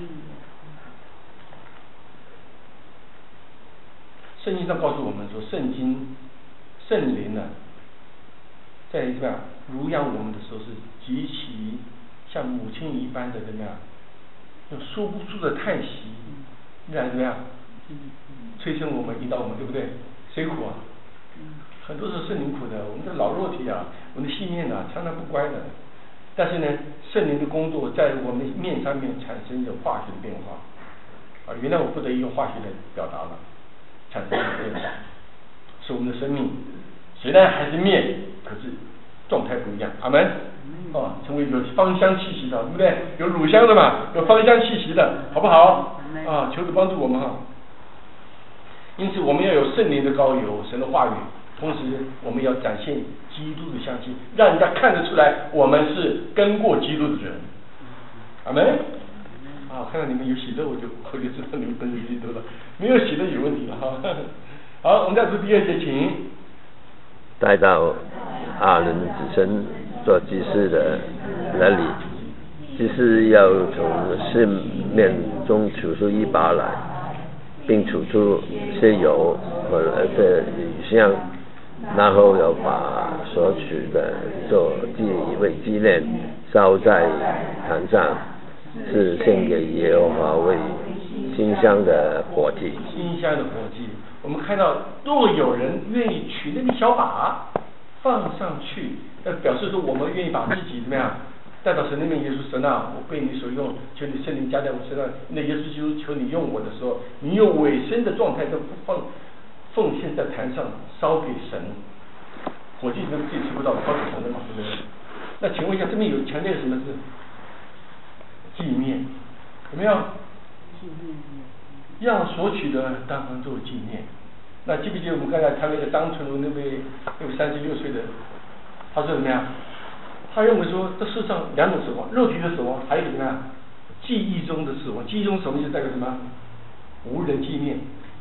圣经上告诉我们说，圣经圣灵呢，在怎么样乳养我们的时候是极其像母亲一般的怎么样，用说不出的叹息，然怎么样，催生我们，引导我们，对不对？谁苦啊？很多是圣灵苦的，我们的老肉体啊，我们的信念啊，常常不乖的。但是呢，圣灵的工作在我们面上面产生着化学的变化。啊，原来我不得已用化学来表达了，产生了变化，使我们的生命虽然还是面，可是状态不一样。阿门。哦，成为有芳香气息的，对不对？有乳香的嘛，有芳香气息的，好不好？啊，求主帮助我们哈。因此，我们要有圣灵的膏油，神的话语。同时，我们要展现基督的香气，让人家看得出来，我们是跟过基督的人。阿门。啊，看到你们有喜乐，我就我就知道你们跟着基督了。没有喜乐有问题了哈。好，我们再读第二节，请。 带到阿伦子孙做祭司的那里，祭司要从四面中取出一把来，并取出些油和这乳香。然后要把所取的做祭为纪念，烧在坛上，是献给耶和华为馨香的火祭。 馨香的火祭，我们看到，若有人愿意取那个小把放上去，那表示说我们愿意把自己怎么样带到神那边。耶稣神啊，我被你所用，求你圣灵加在我身上。那耶稣基督求你用我的时候，你用委身的状态都放。奉献在坛上烧给神，火祭跟自己吃不到，烧给神的嘛，对不对？那请问一下，这边有强调什么是纪念？有没有？ 纪念。 要索取的当当做纪念。那记不记得我们刚才谈那个张纯如那位那位三十六岁的，他说怎么样？他认为说，这世上两种死亡，肉体的死亡，还有怎么样？记忆中的死亡。记忆中什么就代表什么？无人纪念。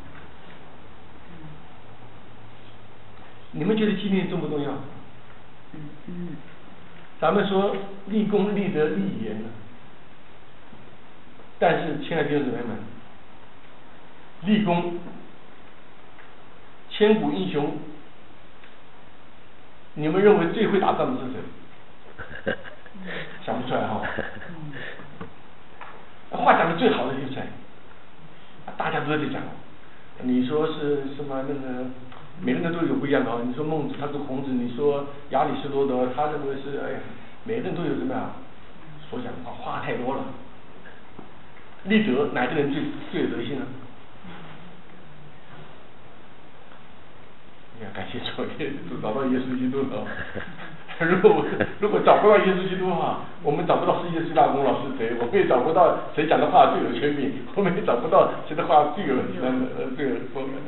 你们觉得纪念重不重要？ 嗯嗯。 咱们说立功立德立言呢，但是亲爱的弟兄姊妹们，立功，千古英雄，你们认为最会打仗的是谁？想不出来哈。话讲的最好的就是谁？大家都在讲。你说是什么那个？每个人都有不一样的啊！你说孟子，他是孔子；你说亚里士多德，他认为是哎呀，每个人都有什么呀？所讲的话话太多了。立德，哪个人最最有德性呢？你看，感谢主，都找到耶稣基督了。如果如果找不到耶稣基督的话，我们找不到世界最大功劳是谁？我们也找不到谁讲的话最有权柄，我们也找不到谁的话最有呃最有风格。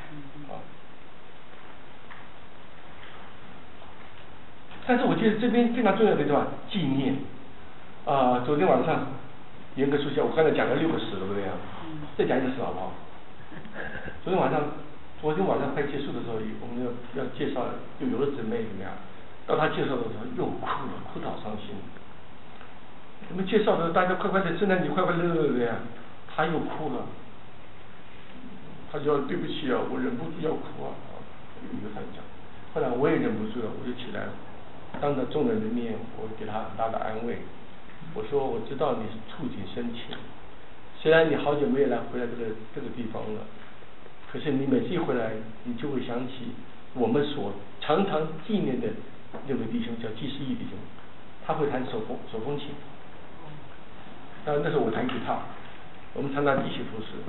但是我觉得这边非常重要的一段纪念，啊、呃，昨天晚上严格说起来，我刚才讲了六个十，对不对啊？再讲一个十好不好？昨天晚上，昨天晚上快结束的时候，我们要要介绍，就有的姊妹怎么样？到她介绍的时候又哭了，哭得好伤心。我们介绍的大家快快的圣诞节快快乐乐的呀，她又哭了，她就说对不起啊，我忍不住要哭啊，有一个她讲，后来我也忍不住了，我就起来了。当着众人的面，我给他很大的安慰。我说我知道你是触景生情，虽然你好久没有来回来这个这个地方了，可是你每次一回来，你就会想起我们所常常纪念的那位弟兄，叫季世义弟兄，他会弹手风手风琴。当然那时候我弹吉他，我们常常一起服侍。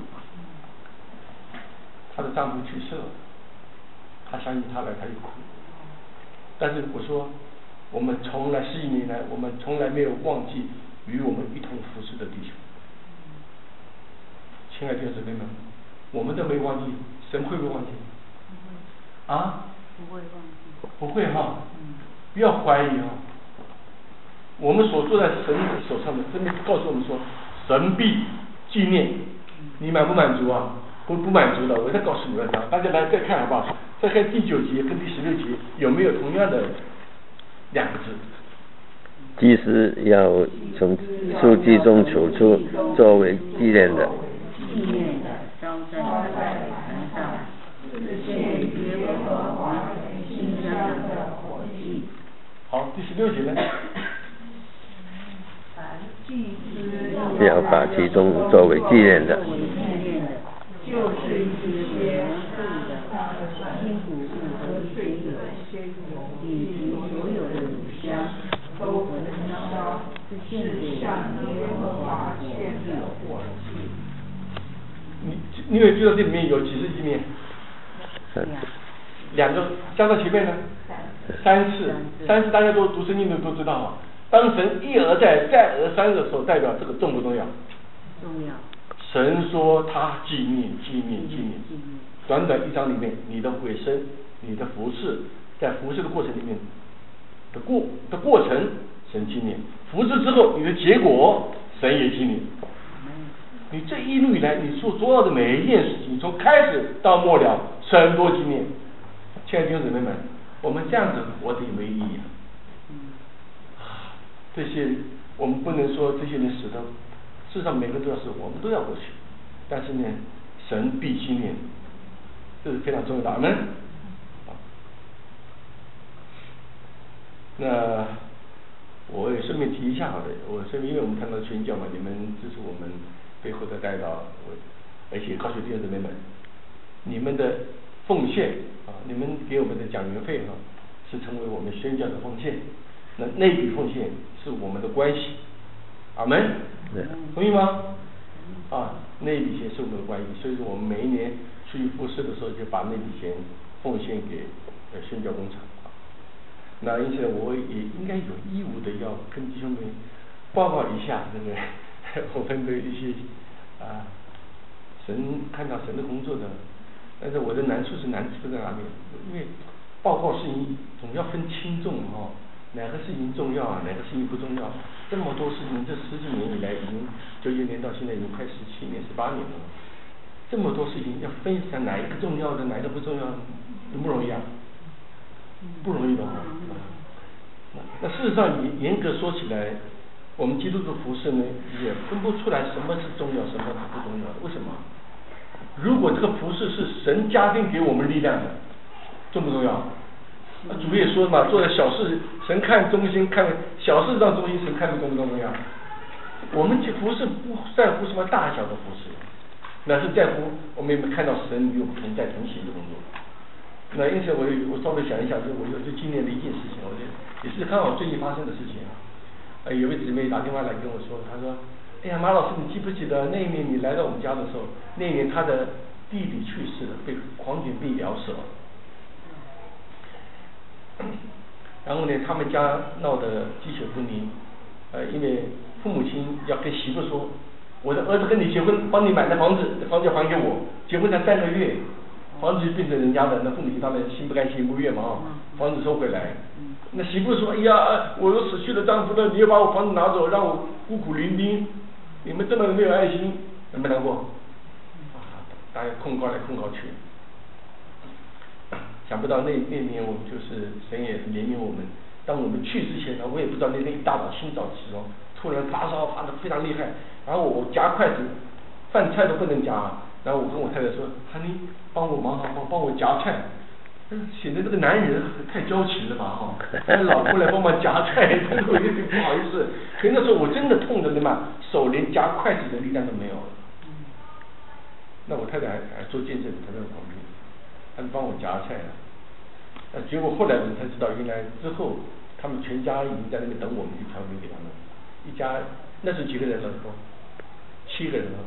她的丈夫去世了，她想起他来，她就哭。但是我说。我们从来十几年来，我们从来没有忘记与我们一同服侍的弟兄。亲爱的弟兄姊妹们，我们都没忘记，神会不会忘记？啊？ 不会忘记。 不会哈，不要怀疑哈。我们所做在神手上的，真的告诉我们说，神必纪念。你满不满足啊？不不满足的，我再告诉你们啊，大家来再看好不好？再看第九节跟第十六节有没有同样的？两个字， 祭司要从数据中取出作为纪念的。 纪念的招在坛上，献给耶和华馨香的火祭。 好，第十六节呢？ 要把其中作为纪念的。 就是一些素的新谷物和碎的鲜油，以及所有的乳香，都焚烧，是献给耶和华献的火祭。 你你有知道这里面有几十纪念？ 三次。 两个加到前面呢？三次，三次大家都读圣经的都知道啊。当神一而再、再而三的时候，代表这个重不重要？ 重要。 神说他纪念、纪念、纪念。短短一章里面，你的委身、你的服侍，在服侍的过程里面的过的过程，神纪念；服侍之后，你的结果，神也纪念。你这一路以来，你所做的每一件事情，从开始到末了，神都纪念。亲爱的弟兄姊妹们，我们这样子活得有没有意义啊？这些我们不能说这些人死的，事实上每个人都要死，我们都要过去。但是呢，神必纪念，这是非常重要的。阿们。那我也顺便提一下好的，我顺便因为我们看到宣教嘛，你们支持我们背后的代祷，我而且告诉弟兄姊妹们，你们的奉献啊，你们给我们的讲员费啊，是成为我们宣教的奉献。那那笔奉献是我们的关系，阿门，同意吗？啊，那笔钱是我们的关系，所以说我们每一年出去服侍的时候，就把那笔钱奉献给呃宣教工厂。那因此我也应该有义务的要跟弟兄们报告一下那个我们的一些啊神看到神的工作的，但是我的难处是难处在哪里？因为报告事情总要分轻重哦，哪个事情重要啊，哪个事情不重要？这么多事情，这十几年以来，已经九九年到现在已经快十七年、十八年了，这么多事情要分享哪一个重要的，哪一个不重要的，容不容易啊？不容易的啊。那事实上严严格说起来，我们基督徒服侍呢，也分不出来什么是重要，什么是不重要的。为什么？如果这个服侍是神加添给我们力量的，重不重要？主也说嘛，做的小事，神看中心，看小事上中心，神看的重不重要？我们去服侍不在乎什么大小的服侍，那是在乎我们有没有看到神与我们同在同行的工作。那因此我我稍微想一想，就我有就今年的一件事情，我觉得也是刚好最近发生的事情啊。呃，有位姊妹打电话来跟我说，她说：“哎呀，马老师，你记不记得那一年你来到我们家的时候，那一年他的弟弟去世了，被狂犬病咬死了。然后呢，他们家闹得鸡犬不宁，呃，因为父母亲要跟媳妇说，我的儿子跟你结婚，帮你买的房子，房子要还给我，结婚才三个月。”房子就变成人家的，那父母亲他们心不甘情不愿嘛，房子收回来。那媳妇说：“哎呀，我都死去的丈夫了，你又把我房子拿走，让我孤苦伶仃，你们这么没有爱心，难不难过？”啊，大家控告来控告去，想不到那那年我们就是神也怜悯我们，当我们去之前呢，我也不知道那天一大早清早起床，突然发烧发得非常厉害，然后我夹筷子，饭菜都不能夹。然后我跟我太太说：“哈尼，帮我忙好帮帮我夹菜。”显得这个男人太娇情了吧哈，让老婆来帮忙夹菜，我有点不好意思。可是那时候我真的痛的那么，手连夹筷子的力量都没有了。那我太太还还做见证，她在旁边，她帮我夹菜了。那结果后来我们才知道，原来之后他们全家已经在那边等我们去传福音给他们，一家那是几个人了？七个人了。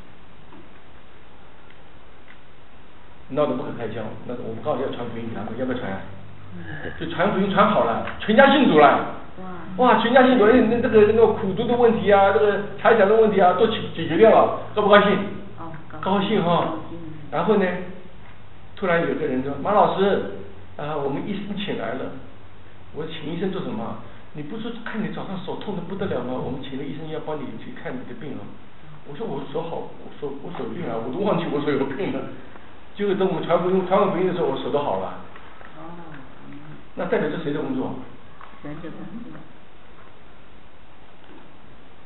闹得不可开交，那我们刚好要传福音给他们，要不要传？就传福音传好了，全家信主了。哇，全家信主，那这个那个苦读的问题啊，这个财产的问题啊，都解解决掉了，高不高兴？ 哦， 高兴哈。然后呢，突然有个人说：“马老师，啊，我们医生请来了。”我说：“请医生做什么？你不是看你早上手痛的不得了吗？我们请了医生要帮你去看你的病啊。”我说：“我手好，我手我手病啊，我都忘记我手有病了。”结果等我们传福音传完福音的时候，我手都好了。哦。那代表是谁的工作？ 神的工作。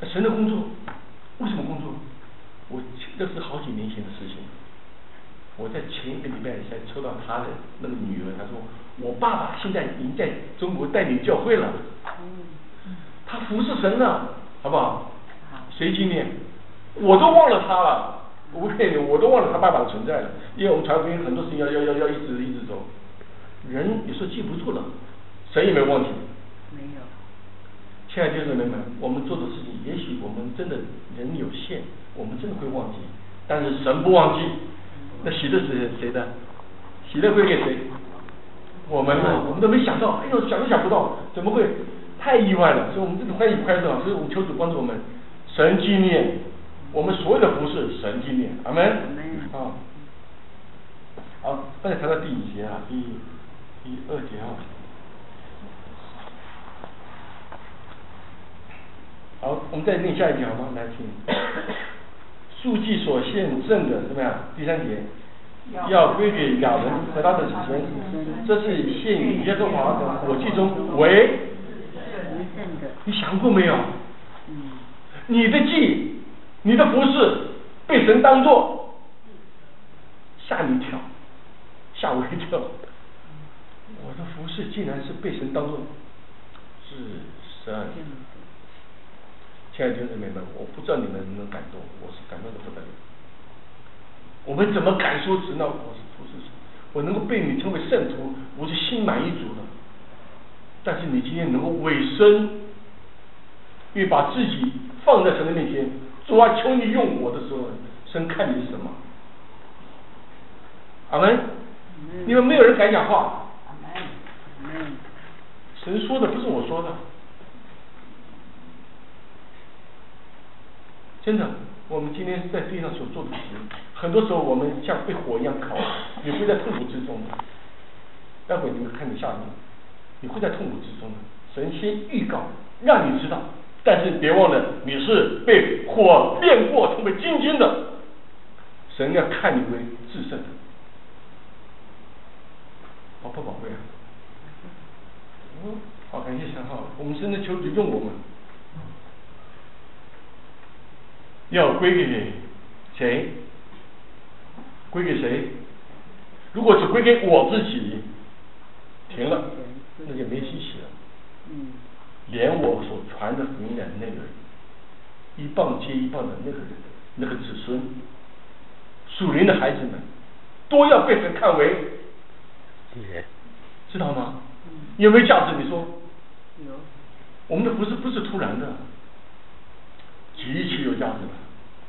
神的工作，为什么工作？我这是好几年前的事情。我在前一个礼拜才抽到他的那个女儿，她说我爸爸现在已经在中国带领教会了，他服侍神了，好不好？谁纪念？我都忘了他了，我不骗你，我都忘了他爸爸的存在了，因为我们传福音很多事情要要要要一直一直走，人有时候记不住了，神也没忘记。 没有。 亲爱的弟兄姊妹们，我们做的事情，也许我们真的人有限，我们真的会忘记，但是神不忘记。那喜乐是谁的？喜乐归给谁？我们呢？我们都没想到，哎呦，想都想不到，怎么会？太意外了，所以我们真的欢迎快乐，所以我们求主帮助我们，神纪念我们所有的服事，神纪念，阿门。啊，好，刚才谈到第几节啊？第第二节啊。好，我们再念下一节好吗？来听。数据所现证的怎么样？第三节，要归给亚伦和他的子孙，这是献于耶和华的火祭中为你想过没有？你的祭，你的服事被神当作，吓你一跳，吓我一跳。我的服事竟然是被神当作是神。亲爱的弟兄姊妹们，我不知道你们能不能感动，我是感动的不得了。我们怎么敢说神呢？我是服侍神，我能够被你称为圣徒，我是心满意足的。但是你今天能够委身，愿把自己放在神的面前，主啊，求你用我的时候，神看你是什么？阿门。你们没有人敢讲话。神说的不是我说的。真的，我们今天在地上所做的事，很多时候我们像被火一样烤，你会在痛苦之中的。待会你们看着下面，你会在痛苦之中的。神先预告，让你知道，但是别忘了你是被火炼过，成为精金的。神要看你为至圣的，宝不宝贵啊？嗯，好，感谢神哈，我们真的求主用我们。要归给谁？归给谁？如果只归给我自己，停了，那就没稀奇了。嗯，连我所传的福音的那个人，一棒接一棒的那个人，那个子孙，属灵的孩子们，都要被神看为，知道吗？有没有价值？你说？有。我们的不是不是突然的，极其有价值的。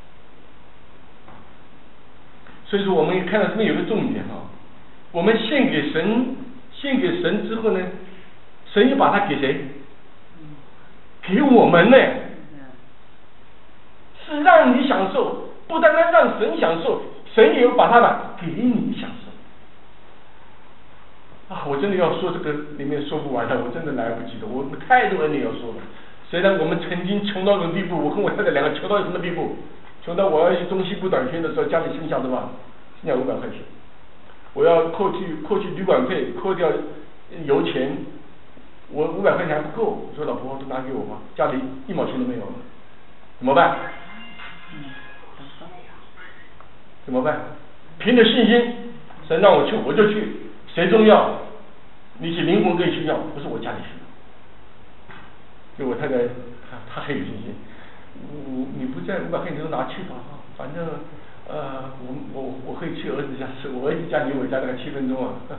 所以说，我们看到这边有个重点啊，我们献给神，献给神之后呢，神又把它给谁？给我们呢，是让你享受，不单单让神享受，神也有把它呢给你享受。啊，我真的要说这个里面说不完了，我真的来不及了，我太多恩典要说了。虽然我们曾经穷到这种地步，我跟我太太两个穷到什么地步？穷到我要去中西部短宣的时候，家里剩下的吧，剩下五百块钱，我要扣去扣去旅馆费，扣掉油钱，我五百块钱还不够，我说老婆都拿给我吧，家里一毛钱都没有了，怎么办？怎么办？凭着信心，神让我去我就去，谁重要？你是灵魂更需要，不是我家里需要。就我太太，她她很有信心。我你不在五百块钱都拿去吧，反正呃我我我会去儿子家吃，我儿子家离我家大概七分钟啊。呵呵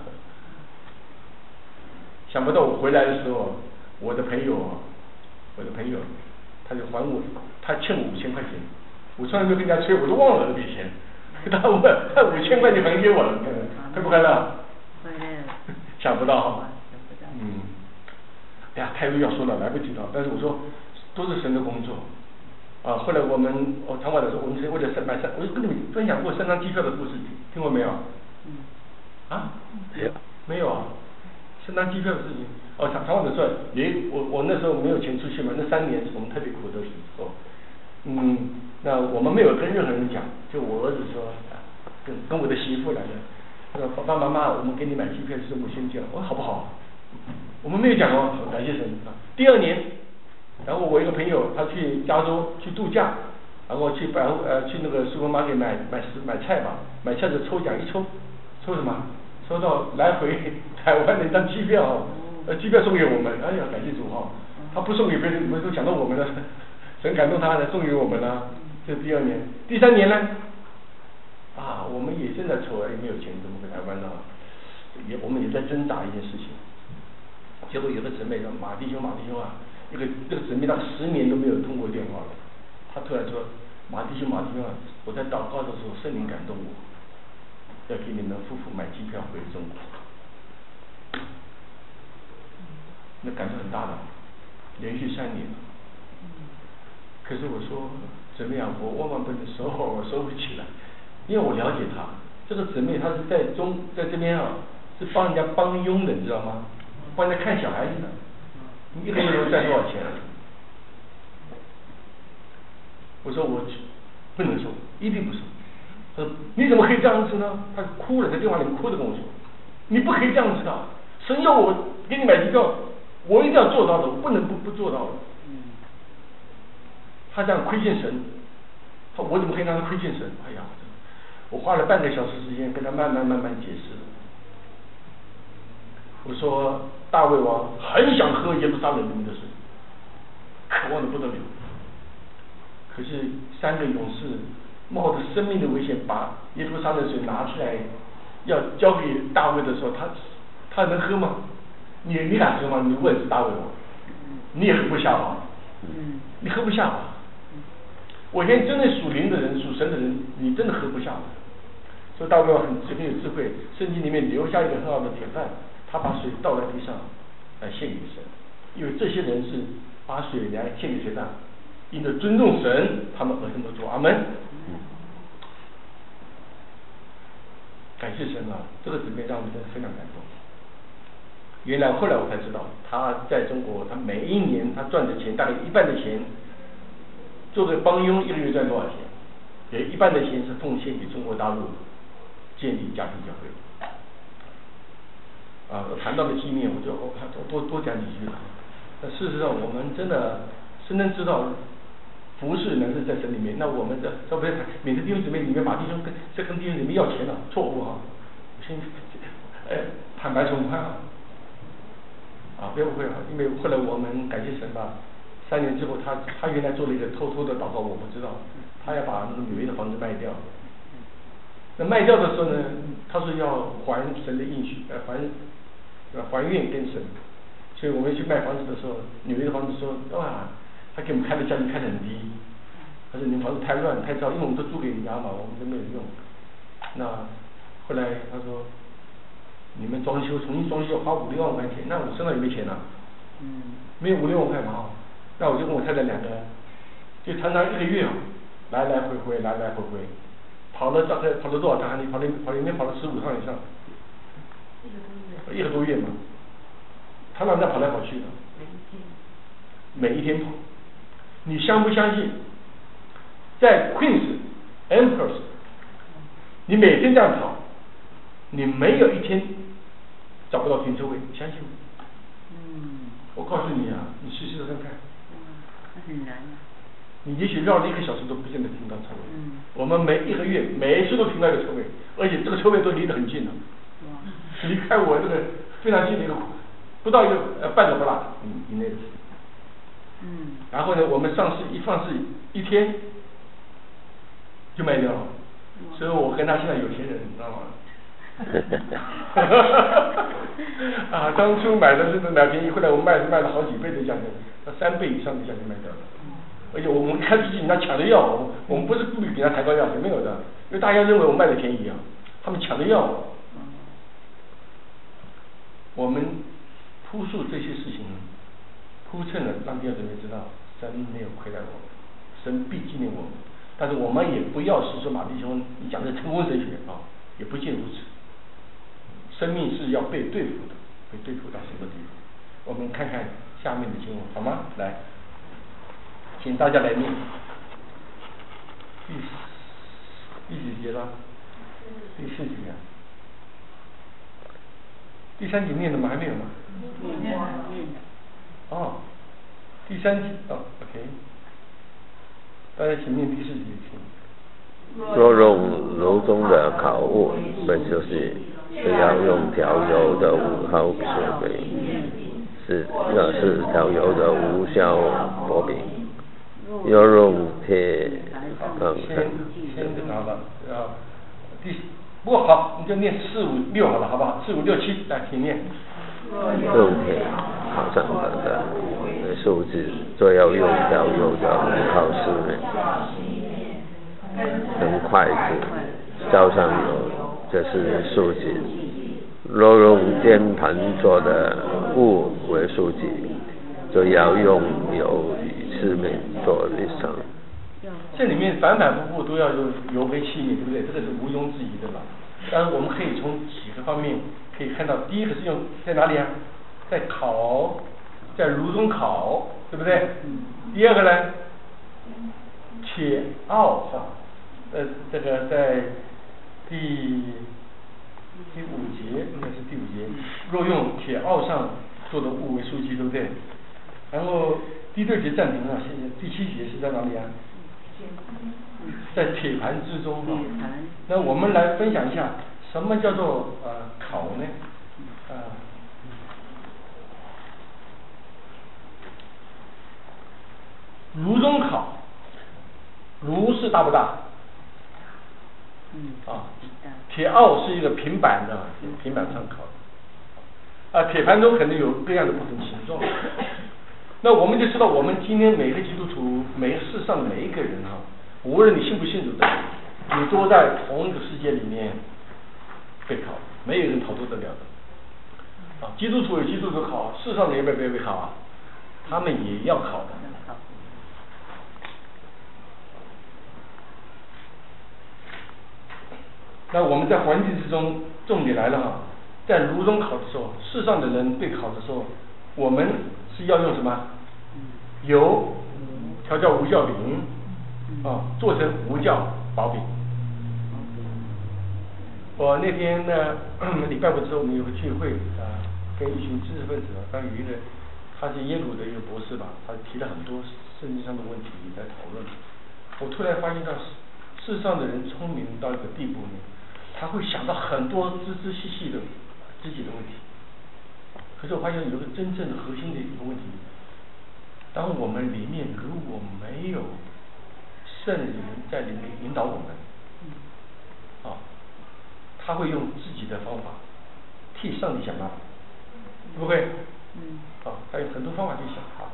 想不到我回来的时候，我的朋友，我的朋友，他就还我，他欠我五千块钱，我从来没有跟人家催，我都忘了那笔钱，他我他五千块钱还给我了，快不快乐？快乐。想不到哈。嗯。哎呀，太多要说了，来不及了。但是我说，都是神的工作。啊，后来我们我谈话的时候，我们是为了买三，我跟你们分享过三张机票的故事，听过没有？嗯。啊？没有。没有啊。三张机票的事情。哦，谈谈话的时候，连我我那时候没有钱出去嘛，那三年是我们特别苦的时候。嗯，那我们没有跟任何人讲，就我儿子说，跟跟我的媳妇来的，他说爸爸妈妈，我们给你买机票是我先讲，我说好不好？我们没有讲哦，感谢神啊。第二年。 然后我一个朋友他去加州去度假，然后去百货呃去那个 supermarket 买买食买菜吧，买菜的抽奖一抽，抽什么？抽到来回台湾的一张机票，呃机票送给我们，哎呀感谢主哈，他不送给别人，怎么都想到我们了，神感动他来送给我们了。这是第二年，第三年呢？啊，我们也正在愁，也没有钱怎么回台湾呢？也我们也在挣扎一件事情。结果有个姊妹叫马弟兄，马弟兄啊，这个这个姊妹她十年都没有通过电话了，她突然说，马弟兄，马弟兄啊，我在祷告的时候，圣灵感动我，要给你们夫妇买机票回中国。那感受很大的，连续三年。可是我说怎么样，我万万不能收，我收不起来，因为我了解她，这个姊妹她是在中在这边啊，是帮人家帮佣的，你知道吗？帮人家看小孩子的，你一个月能赚多少钱？我说我不能收，一定不收。他说你怎么可以这样子呢？他哭了，在电话里哭着跟我说，你不可以这样子的，神要我给你买机票，我一定要做到的，我不能不不做到的。他这样亏欠神，他我怎么可以让他亏欠神？哎呀，我花了半个小时时间跟他慢慢慢慢解释。我说大卫王很想喝耶路撒冷人的水，渴望的不得了。可是三个勇士冒着生命的危险把耶路撒冷水拿出来，要交给大卫的时候，他他能喝吗？你你敢喝吗？你问是大卫王，你也喝不下吧？你喝不下吧？我现在真的属灵的人，属神的人，你真的喝不下的。所以大卫王很很有智慧，圣经里面留下一个很好的典范。他把水倒在地上来献给神，因为这些人是把水来献给谁呢？因着尊重神，他们而这么做。阿门。感谢神啊！这个姊妹让我们真的非常感动。原来后来我才知道，他在中国，他每一年他赚的钱大概一半的钱，做个帮佣一个月赚多少钱？有一半的钱是奉献给中国大陆建立家庭教会。啊，谈到了纪念，我就我多多多讲几句了。但事实上，我们真的真正知道服侍能是在神里面。那我们这这不是每次弟兄姊妹里面把弟兄跟这跟弟兄姊妹要钱了，错误啊！先哎坦白从宽啊，啊不要误会啊，因为后来我们感谢神吧，三年之后他他原来做了一个偷偷的祷告，我不知道，他要把那个纽约的房子卖掉。那卖掉的时候呢，他说要还神的应许，呃还。还愿跟神，所以我们去卖房子的时候，纽约的房子说哇，他给我们开的价钱开得很低，他说你们房子太乱太糟，因为我们都租给人家嘛，我们都没有用。那后来他说，你们装修重新装修花五六万块钱，那我身上也没钱了，嗯，没有五六万块嘛，那我就跟我太太两个人，就常常一个月来来回回来来回回，跑了大概跑了多少趟？你跑了跑了一年跑了十五趟以上。一个多月嘛，他让人家跑来跑去的，每一天跑。你相不相信？在 Queens、Amherst， 你每天这样跑，你没有一天找不到停车位，相信我。嗯。我告诉你啊，你试试看看。 那很难啊。 你也许绕了一个小时都不见得停到车位。嗯。我们每一个月每一次都停到一个车位，而且这个车位都离得很近的。离开我这个非常近的一个，不到一个呃半个不拉以以内的。嗯。然后呢，我们上市一放市一天就卖掉了，所以我跟他现在有钱人，你知道吗？啊，当初买的是买便宜，后来我卖是卖了好几倍的价钱，那三倍以上的价钱卖掉了。而且我们开出去，人家抢着要，我我们不是故意给他抬高价钱，没有的，因为大家认为我卖的便宜啊，他们抢着要。我们铺述这些事情，铺陈了让弟兄姊妹知道，神没有亏待我们，神必纪念我们。但是我们也不要是说马弟兄你讲的成功神学啊，也不尽如此。生命是要被对付的，被对付到什么地步？我们看看下面的经文好吗？来，请大家来念第第几节了？第四节啊。第三节念了吗？还没有吗？ 念了。 哦， 第三节啊 ，OK， 大家请念第四节请。 若用炉中的烤物，本就是是要用调油的五毫设备，是那是调油的无效薄饼。要用铁钢先先好了啊，第不过好，你就念四五六好了，好不好？四五六七来，请念。 用铁烤上的数字，就要用调油的五毫四面。用筷子浇上油，这是素剂。若用煎盘做的物为素剂，就要用油与次面做一上。 这里面反反复复都要用油为器皿，对不对？这个是毋庸置疑的嘛。当然我们可以从几个方面可以看到，第一个是用在哪里啊？在烤，在炉中烤，对不对？第二个呢，铁奥哈。呃，这个在第第五节，应该是第五节，若用铁奥上做的物为素剂，对不对？然后第六节暂停了，现在第七节是在哪里啊？在铁盘之中哈。那我们来分享一下，什么叫做呃烤呢？啊、呃，炉中烤，炉是大不大？啊，铁奥是一个平板的，平板上烤的。啊，铁盘中肯定有各样的不同形状。那我们就知道，我们今天每个基督徒，每个世上每一个人哈，无论你信不信主的，你都在同一个世界里面被烤，没有人逃脱得了的。啊，基督徒有基督徒烤，世上的人被不被烤啊？他们也要烤的。那我们在环境之中，重点来了哈，在炉中烤的时候，世上的人被烤的时候，我们是要用什么？油调教无酵饼啊，做成无酵薄饼。我那天呢，礼拜五的时候我们有个聚会啊，跟一群知识分子啊，刚有一个他是耶鲁的一个博士吧，他提了很多圣经上的问题来讨论。我突然发现到世上的人聪明到一个地步呢，他会想到很多仔仔细细的自己的问题。可是我发现有个真正的核心的一个问题，当我们里面如果没有圣灵在里面引导我们，啊，他会用自己的方法替上帝想办法，会不会？嗯。啊，他有很多方法去想啊。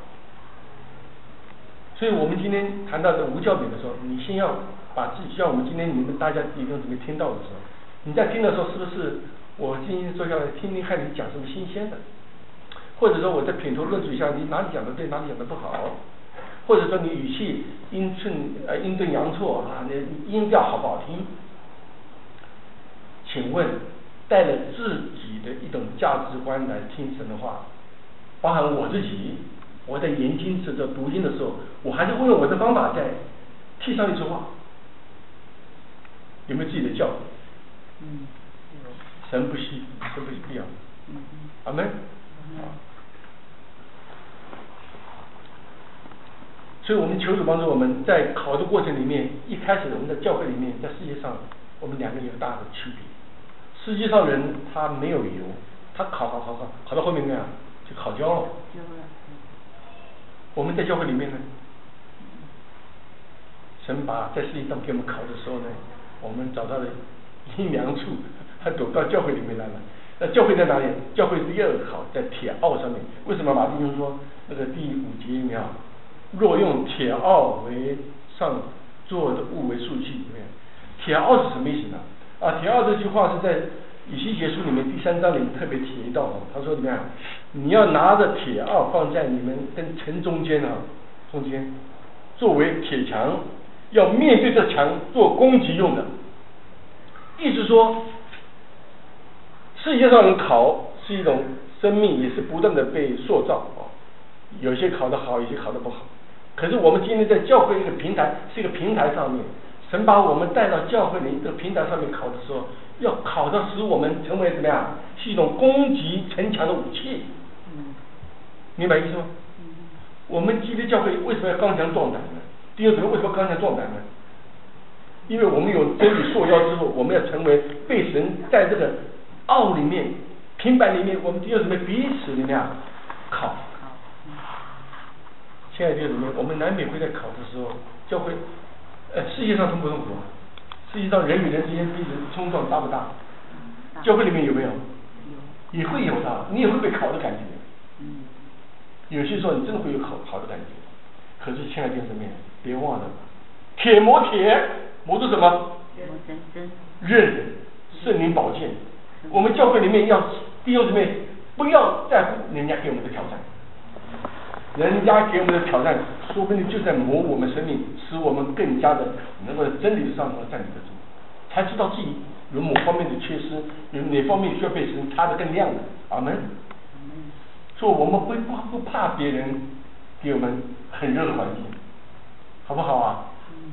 所以我们今天谈到这无酵饼的时候，你先要把自己，像我们今天你们大家一定准备听到的时候，你在听的时候是不是我今天坐下来听听看你讲什么新鲜的，或者说我在品头论足一下你哪里讲的对，哪里讲的不好，或者说你语气音顺呃音顿扬措啊，你音调好不好听？请问带了自己的一种价值观来听神的话，包含我自己，我在研经时的读经的时候，我还是会用我的方法在替上帝说话，有没有自己的教诲？嗯，神不稀，神不必要。嗯嗯。阿门。嗯。所以我们求主帮助我们在考的过程里面，一开始我们在教会里面，在世界上，我们两个有大的区别。世界上人他没有油，他考考考考考到后面那样就烤焦了。焦了。我们在教会里面呢，神把在世界上给我们考的时候呢，我们找到了阴凉处，他走到教会里面来了。那教会在哪里？教会第二考在铁奥上面。为什么马丁就说那个第五节里面啊，若用铁奥为上做的物为素器里面，铁奥是什么意思呢？啊，铁奥这句话是在以西结书里面第三章里面特别提到的。他说怎么样？你要拿着铁奥放在你们跟城中间啊，中间作为铁墙，要面对这墙做攻击用的。意思说，世界上人烤是一种生命，也是不断的被塑造啊。有些烤得好，有些烤得不好。可是我们今天在教会一个平台，是一个平台上面。神把我们带到教会的一个平台上面烤的时候，要烤到使我们成为怎么样？是一种攻击城墙的武器。明白意思吗？ 我们基督教会为什么要刚强壮胆呢？弟兄姊妹为什么要刚强壮胆呢？因为我们有真理束腰之后，我们要成为被神在这个奥里面、平板里面，我们弟兄姊妹彼此里面考。亲爱的弟兄姊妹，我们难免会在考的时候，教会，呃，世界上痛不痛苦啊？世界上人与人之间彼此冲撞大不大？教会里面有没有？也会有的，你也会被考的感觉。有些时候你真的会有好好的感觉。可是亲爱的弟兄姊妹，别忘了，铁磨铁，磨出什么？刃，圣灵宝剑。我们教会里面要弟兄姊妹不要在乎人家给我们的挑战。人家给我们的挑战，说不定就在磨我们生命，使我们更加的能够在真理上能站立得住，才知道自己有某方面的缺失，有哪方面需要被神擦得更亮的。阿门。所以我们会不不怕别人给我们很热的环境，好不好啊？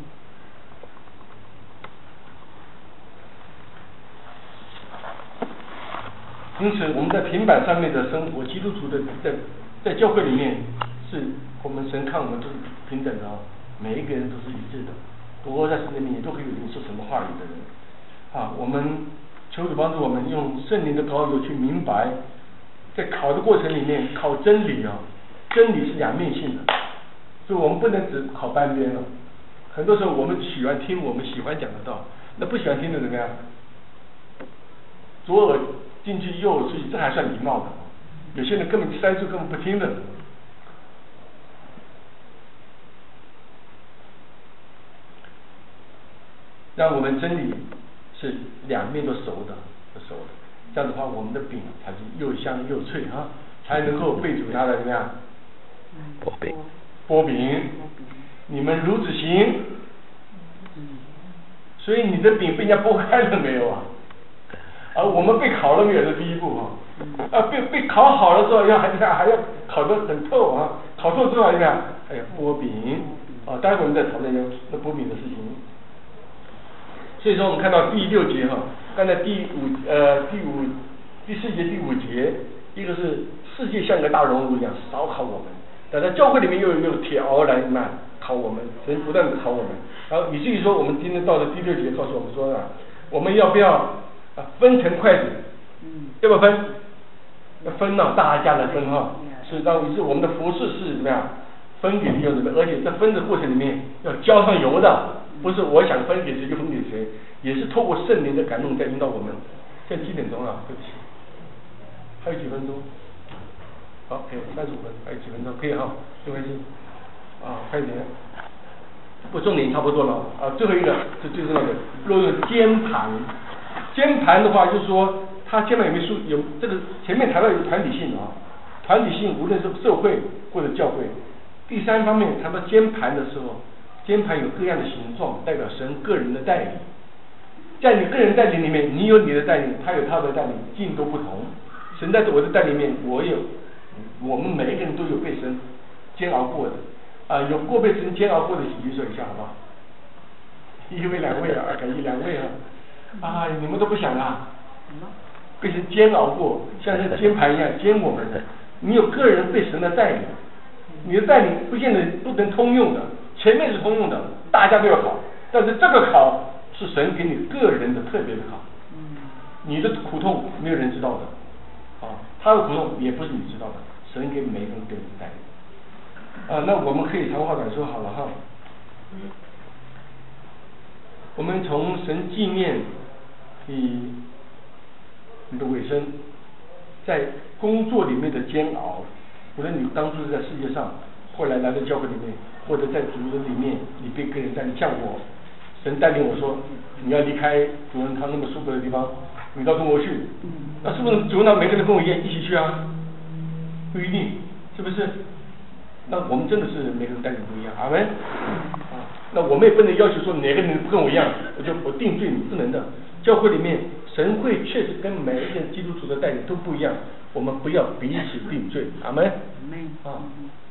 因此我们在平板上面的生活，基督徒的在在教会里面，是我们神看我们都是平等的啊，每一个人都是一致的，不过在神的面前都可以有领受什么话语的人啊。我们求主帮助我们用圣灵的膏油去明白，在考的过程里面考真理啊，真理是两面性的，所以我们不能只考半边了。很多时候我们喜欢听我们喜欢讲的道，那不喜欢听的怎么样？左耳进去右耳出去，这还算礼貌的。有些人根本塞住，根本不听的。让我们真理是两面都熟的，都熟的。这样的话，我们的饼才是又香又脆哈，才能够被主拿来怎么样？ 薄饼。 薄饼，你们如此行。所以你的饼被人家剥开了没有啊？而、啊、我们被烤了没有？是第一步哈。啊，被被烤好了之后，要还还要烤得很透啊，烤透之后怎么样？哎呀，剥饼啊，待会我们再讨论那剥饼的事情。所以说，我们看到第六节哈，刚才第五呃第五第四节第五节，一个是世界像个大熔炉一样烧烤我们，但在教会里面又有用铁熬来什么烤我们，神不断的烤我们，然后以至于说我们今天到了第六节告诉我们说啊，我们要不要啊分成筷子？要不要分？要分呐、啊，大家的分哈，是让于是我们的服饰是怎么样分给弟兄姊妹，而且在分的过程里面要浇上油的，不是我想分给谁就分给谁，也是透过圣灵的感动在引导我们。现在几点钟了？对不起，还有几分钟。好，可以三十五分，还有几分钟，可以哈，没关系。啊，快点。不，重点差不多了啊。最后一个是最重要的，若用煎盘，煎盘的话就是说。它前面有没有说有这个前面谈到有团体性啊，团体性无论是社会或者教会。第三方面谈到煎盘的时候，煎盘有各样的形状，代表神个人的带领。在你个人带领里面，你有你的带领，他有他的带领，境都不同。神在我的带领里面，我有，我们每一个人都有被神煎熬过的啊，有过被神煎熬过的举手一下好不好？一位两位啊，感谢两位啊，啊你们都不想啊。被神煎熬过，像是煎盘一样煎我们的。你有个人被神的带领，你的带领不见得不能通用的，前面是通用的，大家都要考，但是这个考是神给你个人的特别的考。你的苦痛没有人知道的，啊，他的苦痛也不是你知道的，神给每个人都有带领。啊，那我们可以长话短说好了哈。我们从神纪念你。你的尾声，在工作里面的煎熬，无论你当初是在世界上，后来来到教会里面，或者在主人里面，你被个人带领，像我，神带领我说，你要离开主人他那么舒服的地方，你到中国去，那是不是主人每个人跟我一样一起去啊？不一定，是不是？那我们真的是每个人带领不一样，阿门。啊，那我们也不能要求说哪个人不跟我一样，我就我定罪你，不能的。教会里面。神会确实跟每一个基督徒的带领都不一样，我们不要彼此定罪，阿门。啊，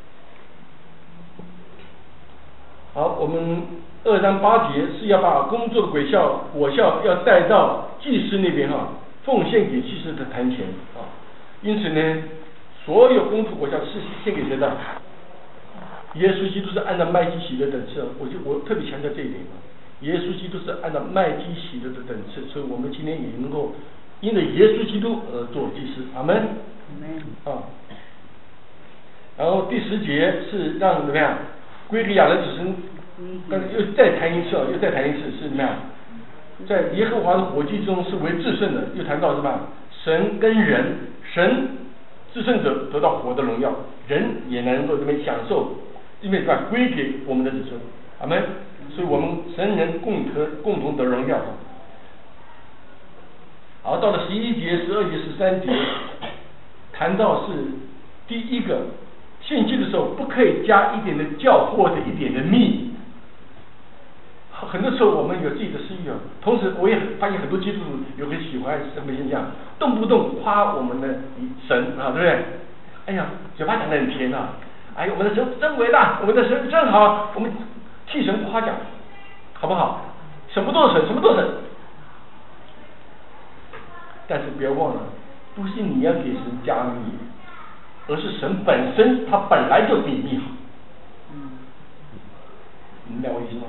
好，我们二章八节是要把工作的果效果效要带到祭司那边哈，奉献给祭司的坛前啊。因此呢，所有工作果效是献给谁的？ 耶稣基督是按照麦基洗德等次，我就我特别强调这一点啊。耶稣基督是按照麦基洗德的等次，所以我们今天也能够因着耶稣基督而做祭司。阿门。啊。然后第十节是让怎么样？归给亚伦子孙。刚才又再谈一次啊，又再谈一次是怎么样？在耶和华的火祭中是为至圣的，又谈到什么？神跟人，神至圣者得到火的荣耀，人也能够这么享受，因为什么？归给我们的子孙。阿门。所以我们神人共得共同得荣耀。好，到了十一节、十二节、十三节，谈到是第一个献祭的时候不可以加一点的酵或者一点的蜜。很多时候我们有自己的私欲啊，同时我也发现很多基督徒有很喜欢什么现象，动不动夸我们的神啊，对不对？哎呀，嘴巴讲得很甜啊，哎呀，我们的神真伟大，我们的神真好，我们替神夸奖，好不好？什么都是神，什么都是神。但是不要忘了，不是你要给神加密，而是神本身他本来就比你好。明白我意思吗？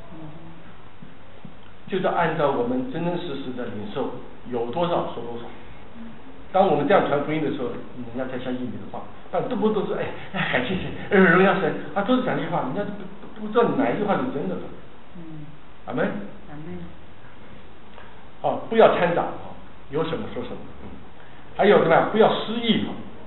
就是按照我们真真实实的领受，有多少说多少。当我们这样传福音的时候，人家才相信你的话。但动不动都是哎哎感谢神，哎荣耀神啊，都是讲这句话，人家不不知道你哪一句话是真的。嗯。阿门。阿门。好，不要掺杂啊，有什么说什么。嗯。还有什么？不要失意啊。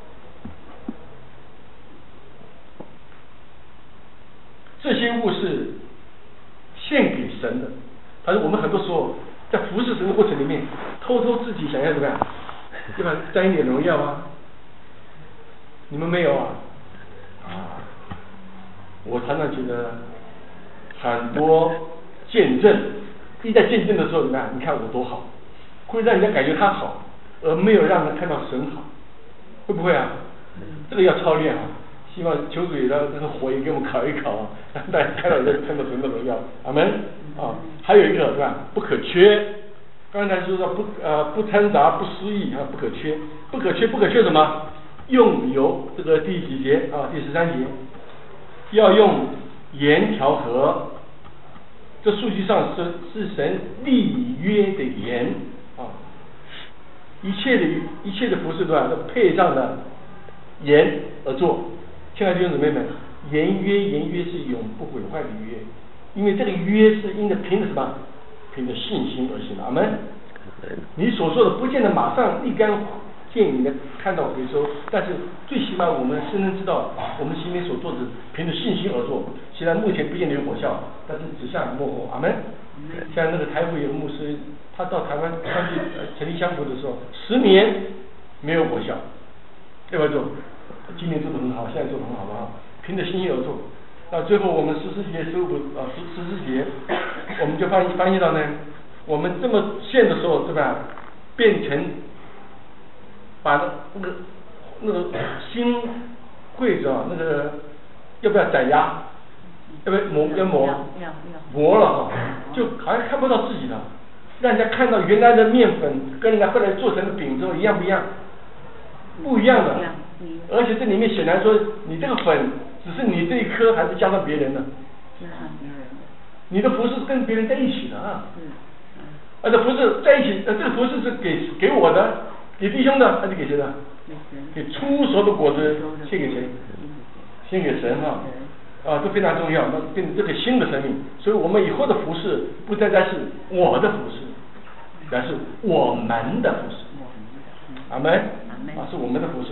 这些物是献给神的。反正我们很多时候在服侍神的过程里面，偷偷自己想要怎么样，对吧？沾一点荣耀啊。你们没有啊？啊，我常常觉得很多见证，一在见证的时候，怎么样？你看我多好，会让人家感觉他好，而没有让人看到神好，会不会啊？这个要操练啊。希望求主的那个火也给我们烤一烤啊，让大家看到人看到神的荣耀。阿门啊！还有一个是吧？不可缺。刚才说到不呃不掺杂不失意啊，不可缺，不可缺不可缺什么？用油，这个第几节啊？第十三节，要用盐调和。这数据上是是神立约的盐啊，一切的一切的服饰对吧？都配上了盐而做。亲爱的弟兄姊妹们，盐约盐约是永不毁坏的约，因为这个约是因着凭着什么？凭着信心而行的。阿门。你所说的不见得马上立竿见影的看到回收，但是最起码我们深深知道，我们心里所做的凭着信心而做。虽然目前不见得有果效，但是指向幕后。阿门。像那个台府有个牧师，他到台湾上去成立香府的时候，十年没有果效，对吧？做。今年做得很好，现在做得很好，好不好？凭着信心而做。那最后我们十四节、十五啊十十四节，我们就翻译翻译到呢，我们这么献的时候，对吧？变成把那个那个心会者那个要不要斩压？要不要磨？要磨？磨了哈，就好像看不到自己了，让人家看到原来的面粉跟人家后来做成的饼之后一样不一样？不一样的。而且这里面显然说，你这个粉只是你这一颗，还是加上别人的？加上别人的。你的服饰是跟别人在一起的啊。嗯。而且服饰在一起，呃，这个服饰是给给我的，给弟兄的，还是给谁的？给出熟的果子献给谁？献给神哈。啊，这非常重要。那变这个新的生命，所以我们以后的服饰不单单是我的服饰，而是我们的服饰。阿门。啊，是我们的服饰。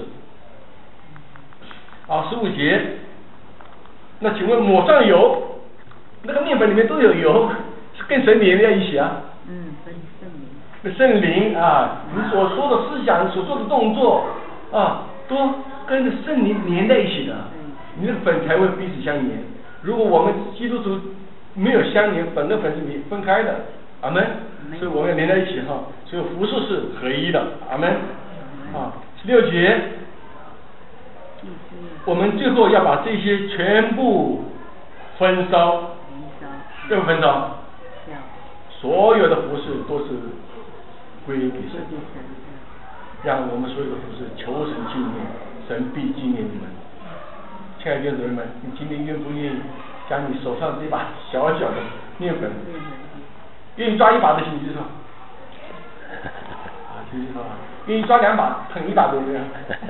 啊，十五节，那请问抹上油，那个面粉里面都有油，是跟神连在一起啊？嗯，跟圣灵。那圣灵啊，你所说的思想、所做的动作啊，都跟着圣灵连在一起的。嗯。你的粉才会彼此相连。如果我们基督徒没有相连，粉跟粉是分开的。阿门。所以我们要连在一起哈，所以服饰是合一的。阿门。啊，十六节。我们最后要把这些全部焚烧，对不焚烧？所有的服饰都是归给神，让我们所有的服饰求神纪念，神必纪念你们。 亲爱的弟兄姊妹们，你今天愿不愿意将你手上这把小小的面粉，愿意抓一把的请举手。啊，举手啊！愿意抓两把捧一把的有没有？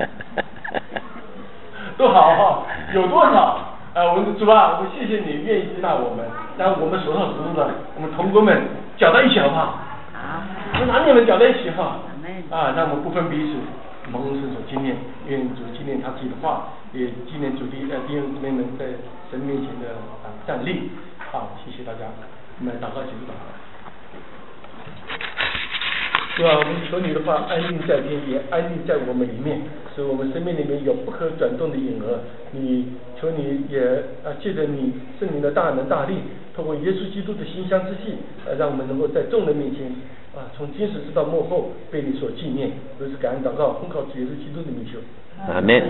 都好哈，有多少？呃，我们的主啊，我们谢谢你愿意接纳我们，让我们手上所做的，我们同工们搅在一起好不好？ 好。 我们拿你们搅在一起哈。啊，让我们不分彼此，蒙恩圣所纪念，愿主纪念他自己的话，也纪念主的呃弟兄姊妹们在神面前的啊站立。好，谢谢大家，我们来祷告，结束祷告。主啊，我们求你的话安定在天，也安定在我们里面，使我们生命里面有不可转动的影儿。你求你也啊，借着你圣灵的大能大力，透过耶稣基督的馨香之气，呃，让我们能够在众人面前啊，从今时直到末后被你所纪念。如此感恩祷告，奉靠主耶稣基督的名求。 阿门。